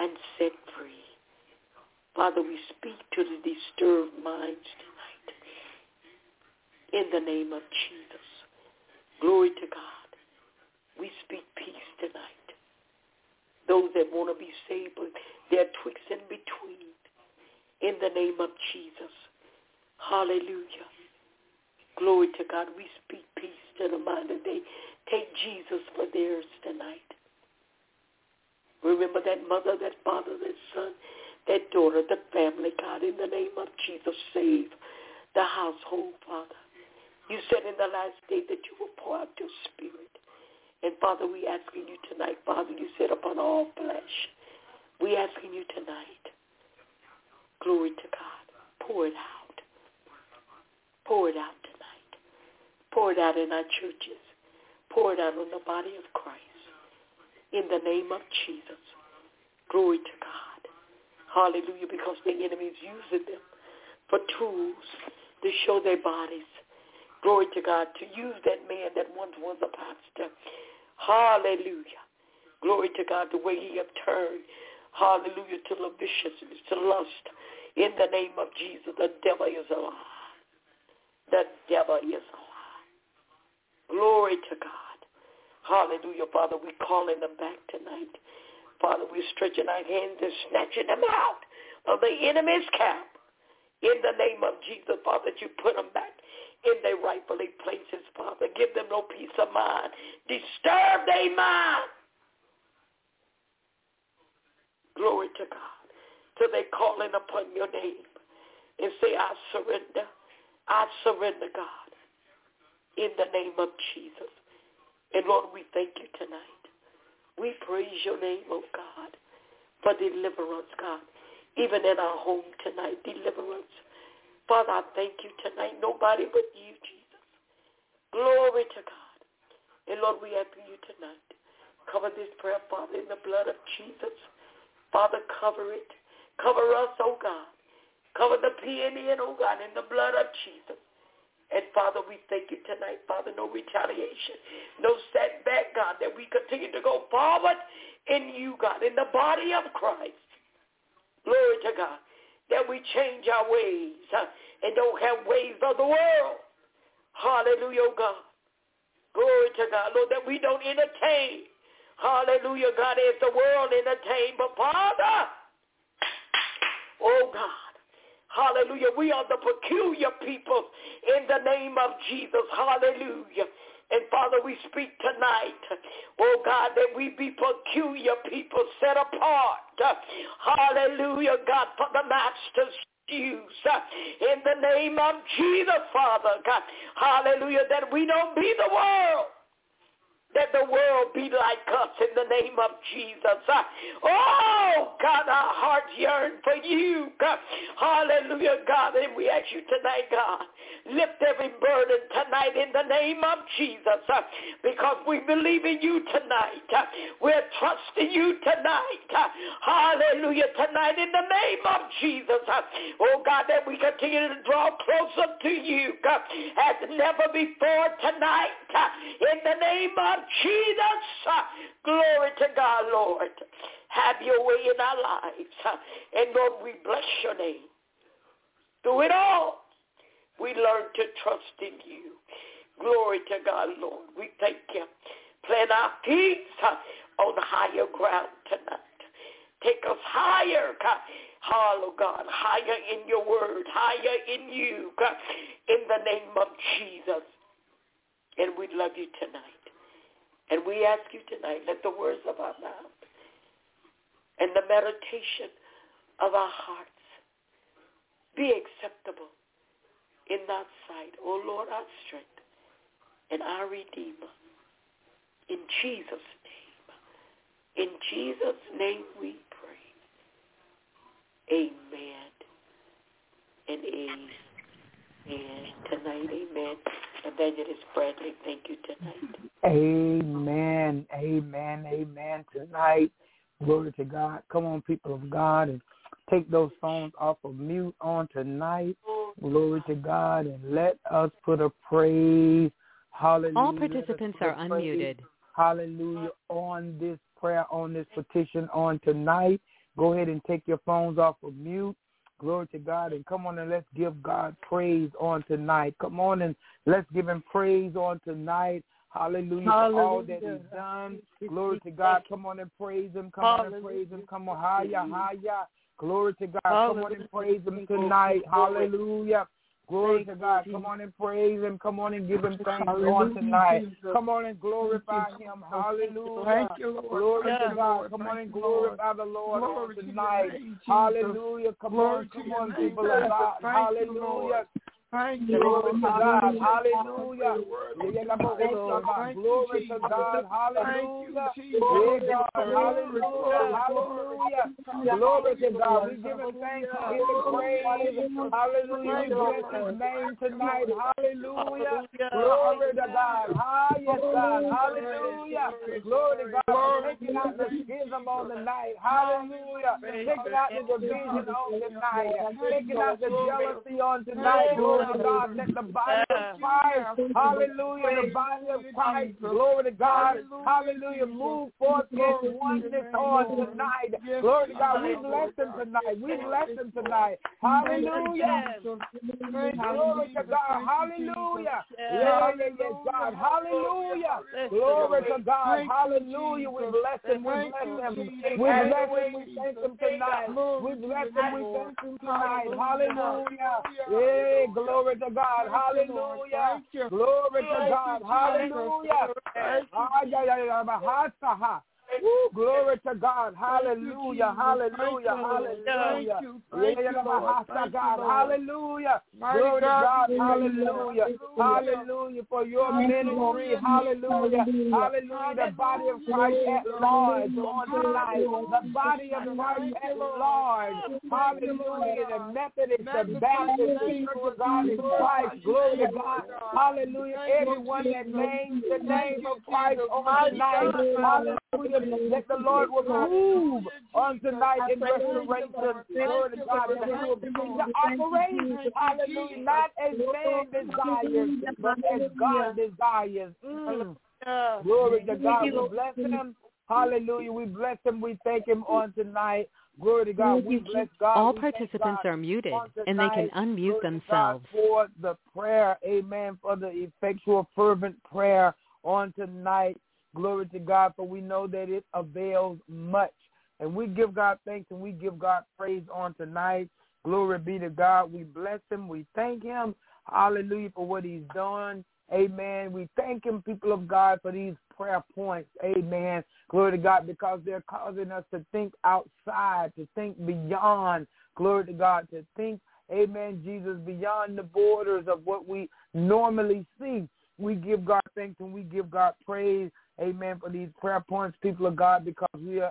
and set free. Father, we speak to the disturbed minds tonight. In the name of Jesus. Glory to God. We speak peace tonight. Those that want to be saved, but they're twixt in between. In the name of Jesus. Hallelujah. Glory to God. We speak peace to the mind that they take Jesus for theirs tonight. Remember that mother, that father, that son, that daughter, the family, God, in the name of Jesus, save the household, Father. You said in the last day that you will pour out your spirit. And, Father, we asking you tonight, Father, you said upon all flesh. We asking you tonight, glory to God, pour it out. Pour it out tonight. Pour it out in our churches. Pour it out on the body of Christ. In the name of Jesus. Glory to God. Hallelujah, because the enemy is using them for tools to show their bodies. Glory to God, to use that man that once was a pastor. Hallelujah. Glory to God, the way he have turned, hallelujah, to lasciviousness, to lust. In the name of Jesus, the devil is a lie. The devil is a lie. Glory to God. Hallelujah, Father, we calling them back tonight. Father, we're stretching our hands and snatching them out of the enemy's camp. In the name of Jesus, Father, that you put them back in their rightfully places, Father. Give them no peace of mind. Disturb their mind. Glory to God. Till they calling upon your name and say, I surrender. I surrender, God. In the name of Jesus. And Lord, we thank you tonight. We praise your name, oh God, for deliverance, God. Even in our home tonight, deliverance. Father, I thank you tonight. Nobody but you, Jesus. Glory to God. And Lord, we ask you tonight. Cover this prayer, Father, in the blood of Jesus. Father, cover it. Cover us, oh God. Cover the PNN, oh God, in the blood of Jesus. And Father, we thank you tonight, Father, no retaliation, no setback, God, that we continue to go forward in you, God, in the body of Christ. Glory to God, that we change our ways and don't have ways of the world. Hallelujah, God. Glory to God, Lord, that we don't entertain. Hallelujah, God, as the world entertain. But Father, oh God, hallelujah, we are the peculiar people in the name of Jesus. Hallelujah. And Father, we speak tonight, oh God, that we be peculiar people set apart. Hallelujah, God, for the Master's use. In the name of Jesus, Father, God. Hallelujah, that we don't be the world. That the world be like us in the name of Jesus. Oh, God, our hearts yearn for you. God. Hallelujah, God. And we ask you tonight, God, lift every burden tonight in the name of Jesus because we believe in you tonight. We're trusting you tonight. Hallelujah, tonight in the name of Jesus. Oh, God, that we continue to draw closer to you as never before tonight. In the name of Jesus, glory to God, Lord. Have your way in our lives. And Lord, we bless your name. Through it all, we learn to trust in you. Glory to God, Lord. We thank you. Plant our feet on higher ground tonight. Take us higher, God. Oh, God, higher in your word, higher in you, God, in the name of Jesus. And we love you tonight. And we ask you tonight, let the words of our mouth and the meditation of our hearts be acceptable in thy sight, O Lord, our strength and our Redeemer. In Jesus' name. In Jesus' name we pray. Amen and amen. Tonight, amen. Evangelist Bradley, thank you tonight. Amen, amen, amen. Tonight, glory to God. Come on, people of God, and take those phones off of mute on tonight. Glory to God, and let us put a praise. Hallelujah. All participants are unmuted. Hallelujah. On this prayer, on this petition on tonight. go ahead and take your phones off of mute. Glory to God. And come on and let's give God praise on tonight. Come on and let's give him praise on tonight. Hallelujah, for all that he's done. Glory to God. Come on and praise him. Come on and praise him. Come on. Haya, haya. Glory to God. Come on and praise him tonight. Hallelujah. Glory to God. Come on and praise him. Come on and give him thanks on tonight. Come on and glorify him. Hallelujah. Thank you, Lord. Glory to God. Come on and glorify the Lord on tonight. Hallelujah. Come on, people of God. Hallelujah. Thank you, glory to God. Hallelujah. Glory to God. Hallelujah. Hallelujah. Hallelujah. Glory to God. We give him thanks. We give him praise. Hallelujah. We bless his name tonight. Hallelujah. Glory to God. Yes, God. Hallelujah. Glory to God. Taking out the schism on the night. Hallelujah. Taking out the division on tonight. Taking out the jealousy on tonight. Glory to God. Let the body of Christ, hallelujah, the body of Christ, glory to God, hallelujah, move forth in oneness on tonight. Glory to God. We bless him tonight. We bless him tonight. Hallelujah. Glory to God. Hallelujah. Yes, God. Hallelujah. Glory to God. Hallelujah. We bless him. We bless him. We bless him. We thank him tonight. We bless him. We thank him tonight. Hallelujah. Yeah, glory to God. Hallelujah. Glory to God. Hallelujah. Ooh, glory to God. Hallelujah. Hallelujah. Hallelujah. God. Hallelujah. Glory to God. Hallelujah. Hallelujah for your ministry. Hallelujah. Hallelujah. The body of Christ at large on tonight. The body of Christ at large. Hallelujah. The Methodists, the Baptists, the Church of God in Christ. Glory to God. Hallelujah. Everyone that names the name of Christ on tonight. Hallelujah. That the Lord will move on tonight in restoration. Glory to God. That he will begin to operate. Hallelujah. Not as man desires, but as God desires. Glory to God. We bless him. Hallelujah. We bless him. We thank him on tonight. Glory to God. We bless God. All participants are muted, and they can unmute themselves. For the prayer, amen, for the effectual, fervent prayer on tonight. Glory to God, for we know that it avails much. And we give God thanks and we give God praise on tonight. Glory be to God. We bless him. We thank him. Hallelujah for what he's done. Amen. We thank him, people of God, for these prayer points. Amen. Glory to God, because they're causing us to think outside, to think beyond. Glory to God, to think, amen, Jesus, beyond the borders of what we normally see. We give God thanks and we give God praise. Amen, for these prayer points, people of God, because we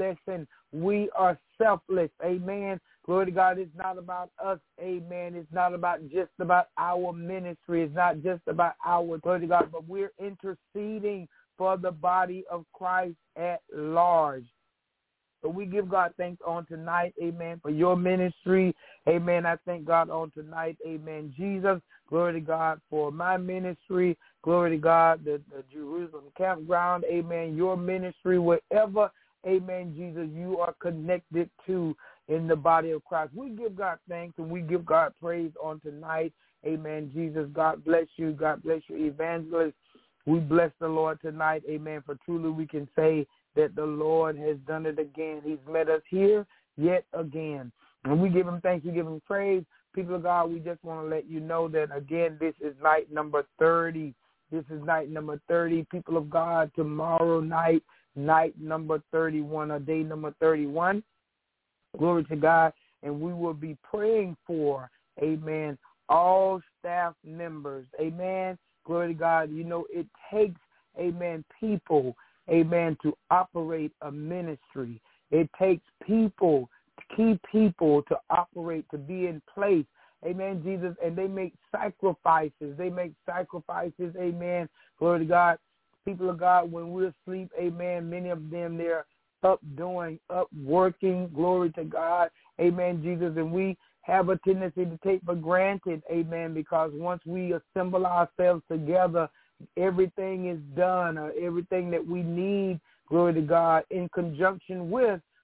are selfless. Amen. Glory to God. It's not about us. Amen. It's not about just about our ministry. It's not just about our, glory to God, but we're interceding for the body of Christ at large. So we give God thanks on tonight, amen, for your ministry. Amen. I thank God on tonight, amen, Jesus. Glory to God for my ministry. Glory to God, the Jerusalem campground, amen, your ministry, wherever, amen, Jesus, you are connected to in the body of Christ. We give God thanks and we give God praise on tonight. Amen, Jesus. God bless you. God bless you, evangelist. We bless the Lord tonight, amen, for truly we can say that the Lord has done it again. He's met us here yet again. And we give him thanks. We give him praise. People of God, we just want to let you know that, again, this is night number 30. This is night number 30. People of God, tomorrow night, night number 31, or day number 31. Glory to God. And we will be praying for, amen, all staff members. Amen. Glory to God. You know, it takes, amen, people, amen, to operate a ministry. It takes people, key people to operate, to be in place. Amen, Jesus. And they make sacrifices. They make sacrifices. Amen. Glory to God. People of God, when we're asleep, amen, many of them, they're up doing, up working. Glory to God. Amen, Jesus. And we have a tendency to take for granted, amen, because once we assemble ourselves together, everything is done, or everything that we need, glory to God, in conjunction with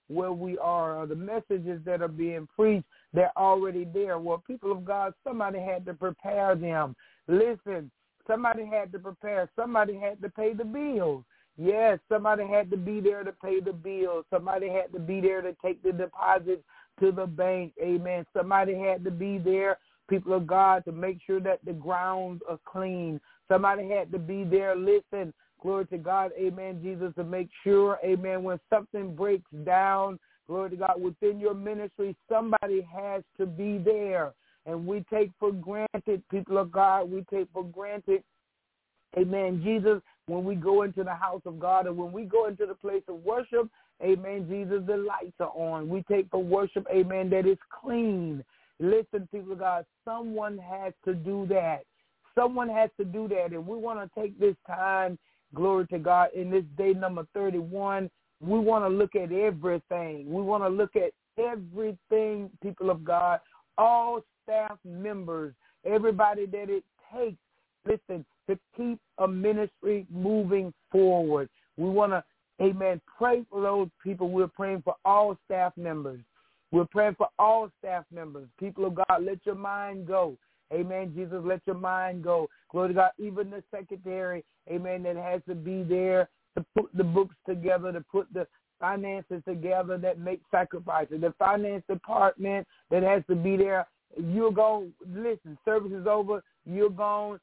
where we are, or the messages that are being preached, they're already there. Well, people of God, somebody had to prepare them. Listen, somebody had to prepare. Somebody had to pay the bills. Yes, somebody had to be there to pay the bills. Somebody had to be there to take the deposits to the bank. Amen. Somebody had to be there, people of God, to make sure that the grounds are clean. Somebody had to be there, listen, glory to God, amen, Jesus, to make sure, amen, when something breaks down, glory to God, within your ministry, somebody has to be there. And we take for granted, people of God, we take for granted, amen, Jesus, when we go into the house of God and when we go into the place of worship, amen, Jesus, the lights are on. We take for worship, amen, that it's clean. Listen, people of God, someone has to do that. Someone has to do that. And we want to take this time, glory to God, in this day number 31. We want to look at everything. We want to look at everything, people of God, all staff members, everybody that it takes, listen, to keep a ministry moving forward. We want to, amen, pray for those people. We're praying for all staff members. We're praying for all staff members. People of God, let your mind go. Amen, Jesus, let your mind go. Glory to God, even the secretary, amen, that has to be there to put the books together, to put the finances together that make sacrifices. The finance department that has to be there. You're going, listen, service is over, you're gone.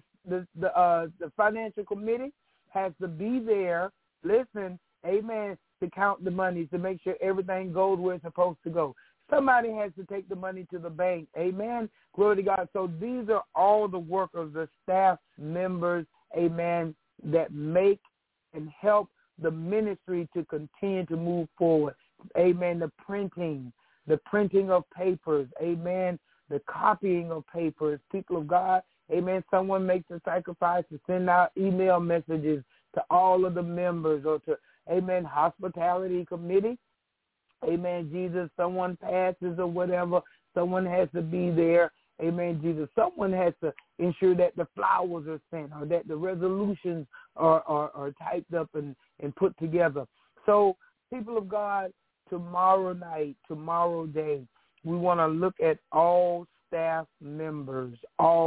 The financial committee has to be there, listen, amen, to count the money, to make sure everything goes where it's supposed to go. Somebody has to take the money to the bank. Amen. Glory to God. So these are all the workers, the staff members, amen, that make and help the ministry to continue to move forward. Amen. The printing of papers. Amen. The copying of papers. People of God. Amen. Someone makes a sacrifice to send out email messages to all of the members or to, amen, hospitality committee. Amen, Jesus. Someone passes or whatever. Someone has to be there. Amen, Jesus. Someone has to ensure that the flowers are sent or that the resolutions are typed up and put together. So, people of God, tomorrow night, tomorrow day, we want to look at all staff members,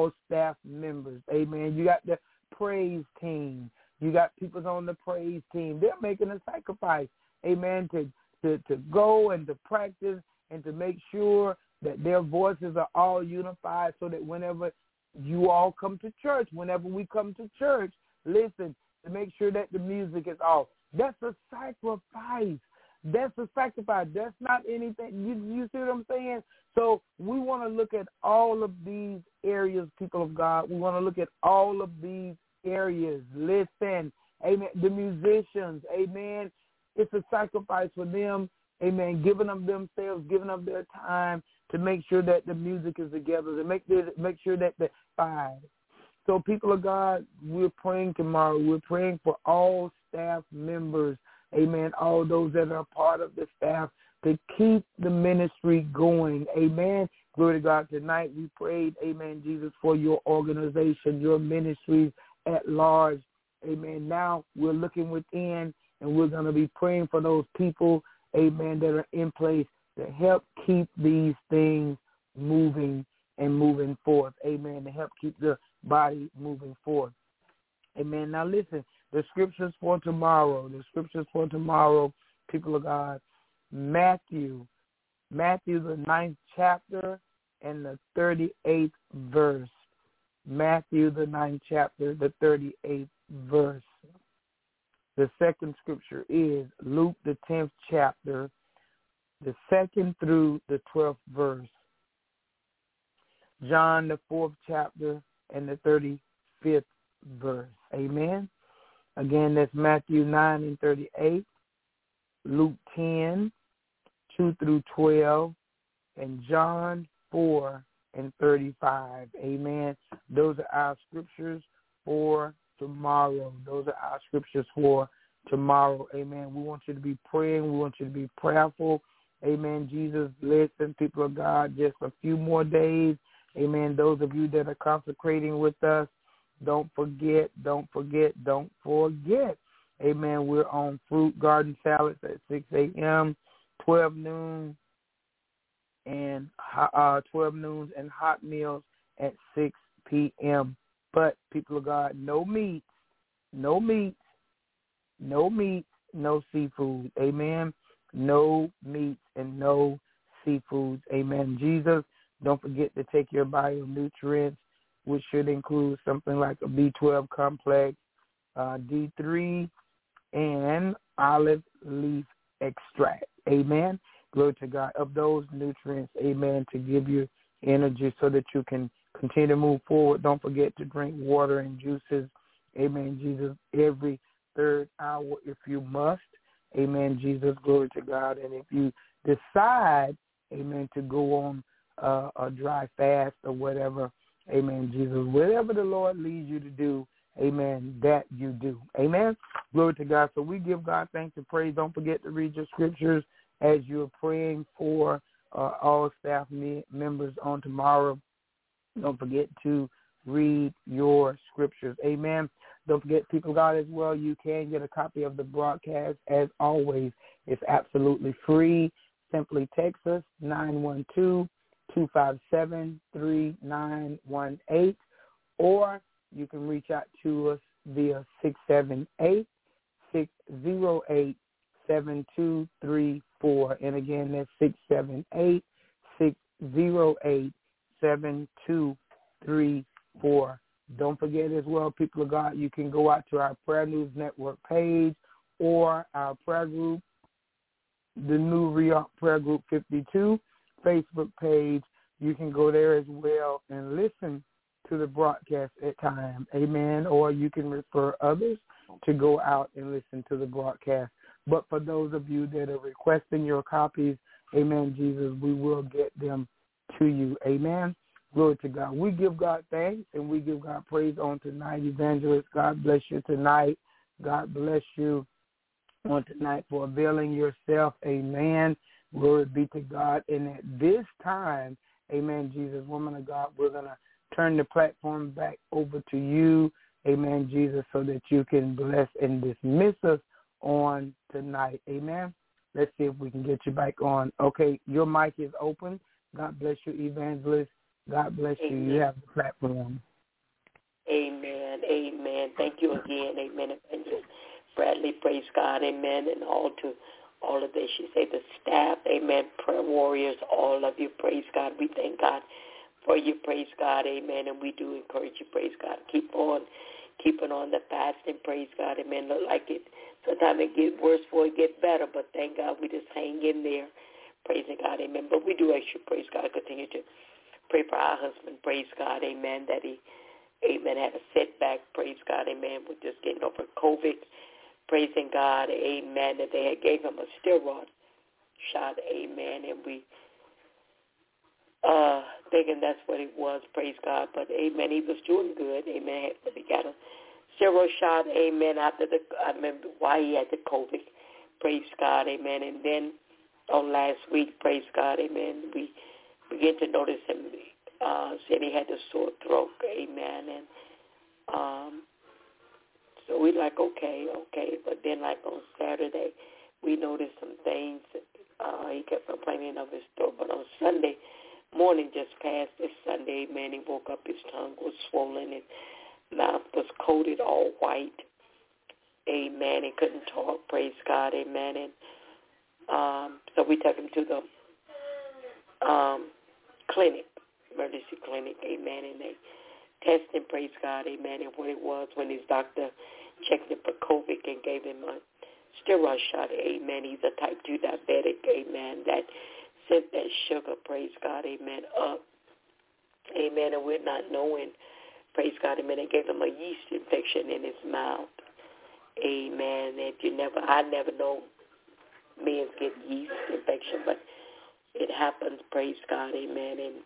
Amen. You got the praise team. You got people on the praise team. They're making a sacrifice, amen, to go and to practice and to make sure that their voices are all unified so that whenever you all come to church, whenever we come to church, listen, to make sure that the music is off. That's a sacrifice. That's a sacrifice. That's not anything. You see what I'm saying? So we want to look at all of these areas, people of God. We want to look at all of these areas. Listen, amen, the musicians, amen. It's a sacrifice for them, amen, giving up themselves, giving up their time to make sure that the music is together, to make sure that the five. So people of God, we're praying tomorrow. We're praying for all staff members, amen, all those that are part of the staff to keep the ministry going, amen. Glory to God. Tonight we prayed, amen, Jesus, for your organization, your ministries at large, amen. Now we're looking within, and we're going to be praying for those people, amen, that are in place to help keep these things moving and moving forth, amen, to help keep the body moving forth, amen. Now listen, the scriptures for tomorrow, people of God, Matthew the 9th chapter and the 38th verse. Matthew the 9th chapter, the 38th verse. The second scripture is Luke the 10th chapter, the 2nd through the 12th verse. John the 4th chapter and the 35th verse. Amen. Again, that's Matthew 9 and 38, Luke 10, 2 through 12, and John 4 and 35. Amen. Those are our scriptures for tomorrow. Amen. We want you to be praying. We want you to be prayerful. Amen. Jesus, listen, people of God, just a few more days. Amen. Those of you that are consecrating with us, don't forget. Amen. We're on fruit garden salads at 6 a.m. 12 noon and 12 noons and hot meals at 6 p.m. But, people of God, no meats, no seafood. Amen. No meats and no seafoods. Amen. Jesus, don't forget to take your bio-nutrients, which should include something like a B12 complex, D3, and olive leaf extract. Amen. Glory to God. Of those nutrients, amen, to give you energy so that you can continue to move forward. Don't forget to drink water and juices. Amen, Jesus, every third hour if you must. Amen, Jesus, glory to God. And if you decide, amen, to go on a dry fast or whatever, amen, Jesus, whatever the Lord leads you to do, amen, that you do. Amen. Glory to God. So we give God thanks and praise. Don't forget to read your scriptures as you're praying for all staff members on tomorrow. Don't forget to read your scriptures. Amen. Don't forget, people of God, as well, you can get a copy of the broadcast. As always, it's absolutely free. Simply text us, 912-257-3918, or you can reach out to us via 678-608-7234. And again, that's 678-608-7234. Don't forget as well, people of God, you can go out to our Prayer News Network page or our prayer group, the New Real Prayer Group 52 Facebook page. You can go there as well and listen to the broadcast at times. Amen. Or you can refer others to go out and listen to the broadcast. But for those of you that are requesting your copies, amen, Jesus, we will get them to you. Amen. Glory to God. We give God thanks and we give God praise on tonight. Evangelist, God bless you tonight. God bless you on tonight for availing yourself. Amen. Glory be to God. And at this time, amen, Jesus, woman of God, we're going to turn the platform back over to you, amen, Jesus, so that you can bless and dismiss us on tonight. Amen. Let's see if we can get you back on. Okay, your mic is open. God bless you, Evangelist. God bless you. Amen. You have the platform. Amen. Amen. Thank you again. Amen. Evangelist Bradley, praise God. Amen. And all of this, you say the staff, amen, prayer warriors, all of you, praise God. We thank God for you, praise God. Amen. And we do encourage you, praise God. Keeping on the fasting, praise God. Amen. Look like it. Sometimes it gets worse before it gets better, but thank God we just hang in there, praising God. Amen. But we do ask you, praise God, continue to pray for our husband, praise God, amen, that he, amen, had a setback, praise God, amen, with just getting over COVID, praising God, amen, that they had gave him a steroid shot, amen, and we thinking that's what it was, praise God, but amen, he was doing good, amen, but he got a steroid shot, amen, I remember why he had the COVID, praise God, amen, and then on last week, praise God, amen, we began to notice him said he had a sore throat, amen, and so we like, okay, but then like on Saturday, we noticed some things. He kept complaining of his throat, but on Sunday morning, just past this Sunday, amen, he woke up, his tongue was swollen, and mouth was coated all white, amen, he couldn't talk, praise God, amen, and so we took him to the clinic, emergency clinic, amen, and they tested, praise God, amen, and what it was when his doctor checked him for COVID and gave him a steroid shot, amen, he's a type 2 diabetic, amen, that sent that sugar, praise God, amen, up, amen, and we're not knowing, praise God, amen, they gave him a yeast infection in his mouth, amen, and I never know men get yeast infection, but it happens, praise God, amen, and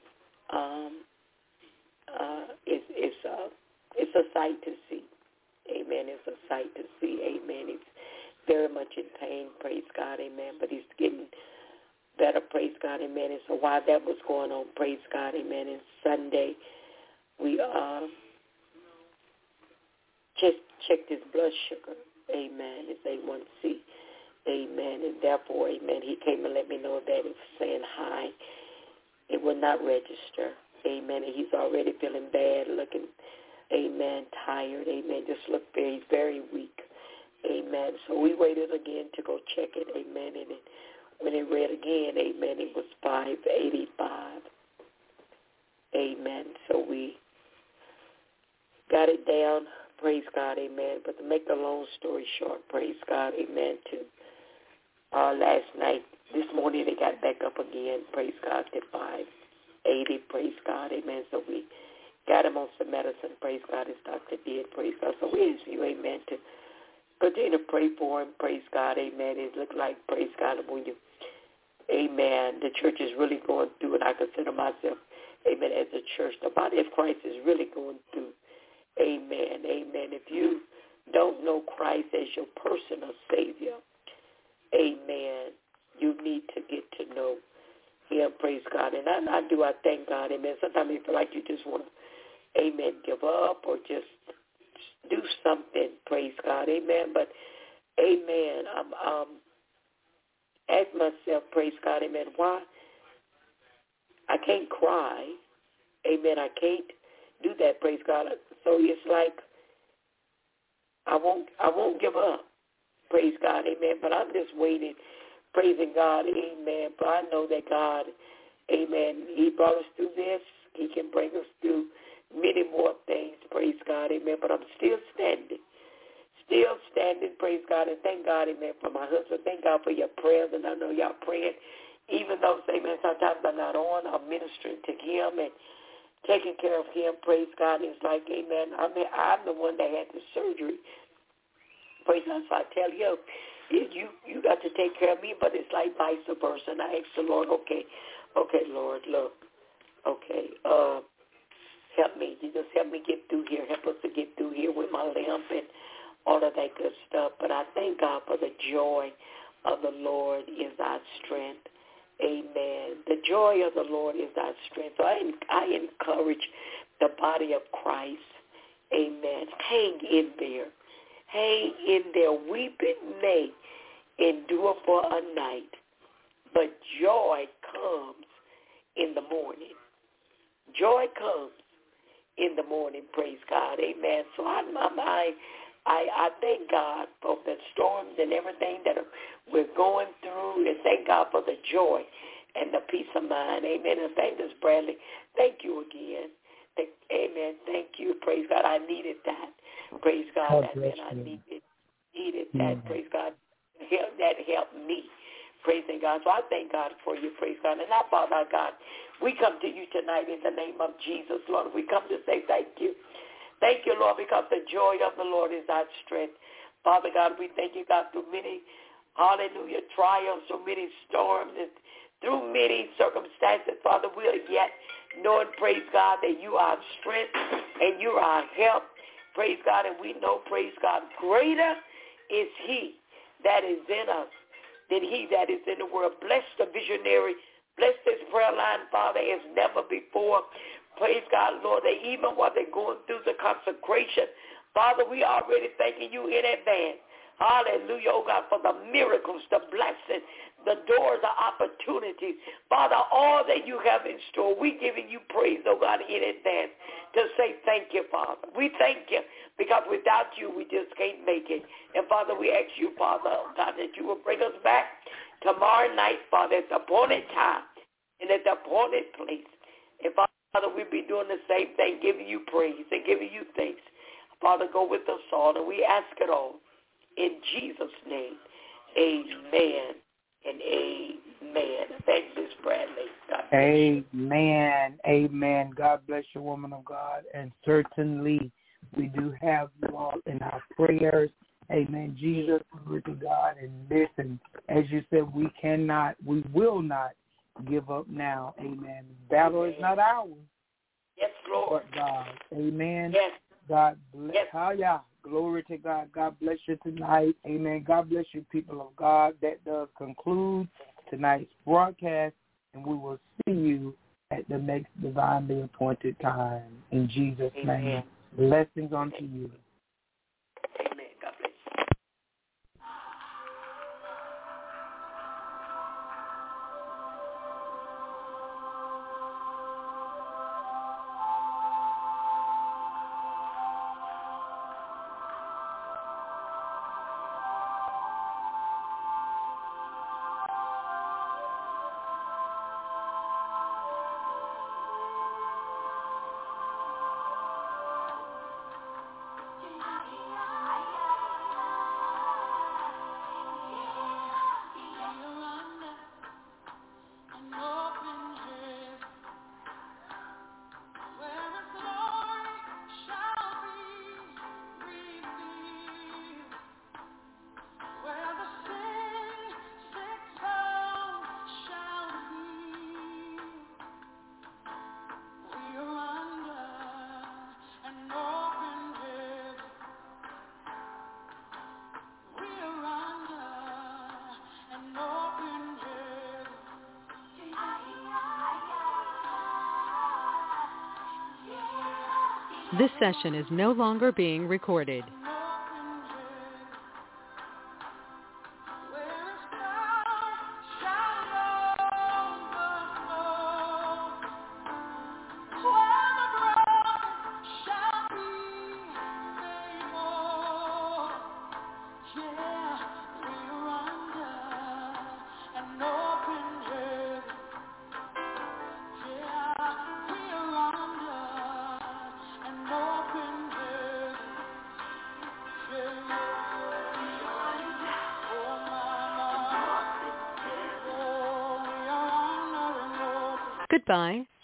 it's a sight to see, amen, it's a sight to see, amen, he's very much in pain, praise God, amen, but he's getting better, praise God, amen, and so while that was going on, praise God, amen, and Sunday, we just checked his blood sugar, amen, his A1C, Amen. And therefore, amen, he came and let me know that it was saying hi. It would not register. Amen. And he's already feeling bad, looking, amen, tired. Amen. Just look there. He's very weak. Amen. So we waited again to go check it. Amen. And when it read again, amen, it was 585. Amen. So we got it down. Praise God. Amen. But to make the long story short, praise God. Amen. To last night, this morning they got back up again. Praise God. To 580. Praise God. Amen. So we got him on some medicine. Praise God. As Dr. did. Praise God. So we ask you, amen, to continue to pray for him. Praise God. Amen. It looked like, praise God, when you, amen, the church is really going through, and I consider myself, amen, as a church, the body of Christ is really going through. Amen. Amen. If you don't know Christ as your personal Savior, amen, you need to get to know him. Praise God. And I thank God. Amen. Sometimes you feel like you just want to, amen, give up or just do something. Praise God. Amen. But, amen, I'm ask myself, praise God, amen, why I can't cry. Amen. I can't do that, praise God. So it's like I won't give up. Praise God, amen. But I'm just waiting, praising God, amen. But I know that God, amen, he brought us through this. He can bring us through many more things, praise God, amen. But I'm still standing, praise God. And thank God, amen, for my husband. Thank God for your prayers. And I know y'all praying, even though, amen, sometimes I'm not on, I'm ministering to him and taking care of him, praise God. It's like, amen, I'm the one that had the surgery. Praise God. So I tell you, you got to take care of me, but it's like vice versa. And I ask the Lord, okay, Lord, look, okay, help me. You just help me get through here. Help us to get through here with my limp and all of that good stuff. But I thank God for the joy of the Lord is our strength. Amen. The joy of the Lord is our strength. So I encourage the body of Christ. Amen. Hang in there. Hang in there. Weeping may endure for a night, but joy comes in the morning. Joy comes in the morning. Praise God. Amen. So I thank God for the storms and everything that we're going through, and thank God for the joy and the peace of mind. Amen. And thank us, Bradley. Thank you again. Amen. Thank you. Praise God. I needed that. Praise God. Amen. I needed that. Praise God. That helped me. Praising God. So I thank God for you. Praise God. And now, Father God, we come to you tonight in the name of Jesus, Lord. We come to say thank you. Thank you, Lord, because the joy of the Lord is our strength. Father God, we thank you, God, through many, hallelujah, trials, through many storms, and through many circumstances, Father, we are yet knowing, praise God, that you are our strength and you are our help. Praise God, and we know, praise God, greater is he that is in us than he that is in the world. Bless the visionary. Bless this prayer line, Father, as never before. Praise God, Lord, that even while they're going through the consecration, Father, we already thanking you in advance. Hallelujah, oh God, for the miracles, the blessings, the doors, the opportunities. Father, all that you have in store, we giving you praise, oh God, in advance to say thank you, Father. We thank you because without you, we just can't make it. And, Father, we ask you, Father, oh God, that you will bring us back tomorrow night, Father, at the appointed time and at the appointed place. And, Father, we'll be doing the same thing, giving you praise and giving you thanks. Father, go with us all, and we ask it all in Jesus' name. Amen and amen. Thank you, Bradley. God bless you. Amen. Amen. God bless you, woman of God. And certainly we do have you all in our prayers. Amen. Jesus, glory to God. And listen, as you said, we will not give up now. Amen. The battle is not ours. Yes, Lord. But God. Amen. Yes. God bless. Yes. Hallelujah. Glory to God. God bless you tonight. Amen. God bless you, people of God. That does conclude tonight's broadcast, and we will see you at the next divinely appointed time. In Jesus' name. Blessings unto you. Amen. God bless you. This session is no longer being recorded. Goodbye.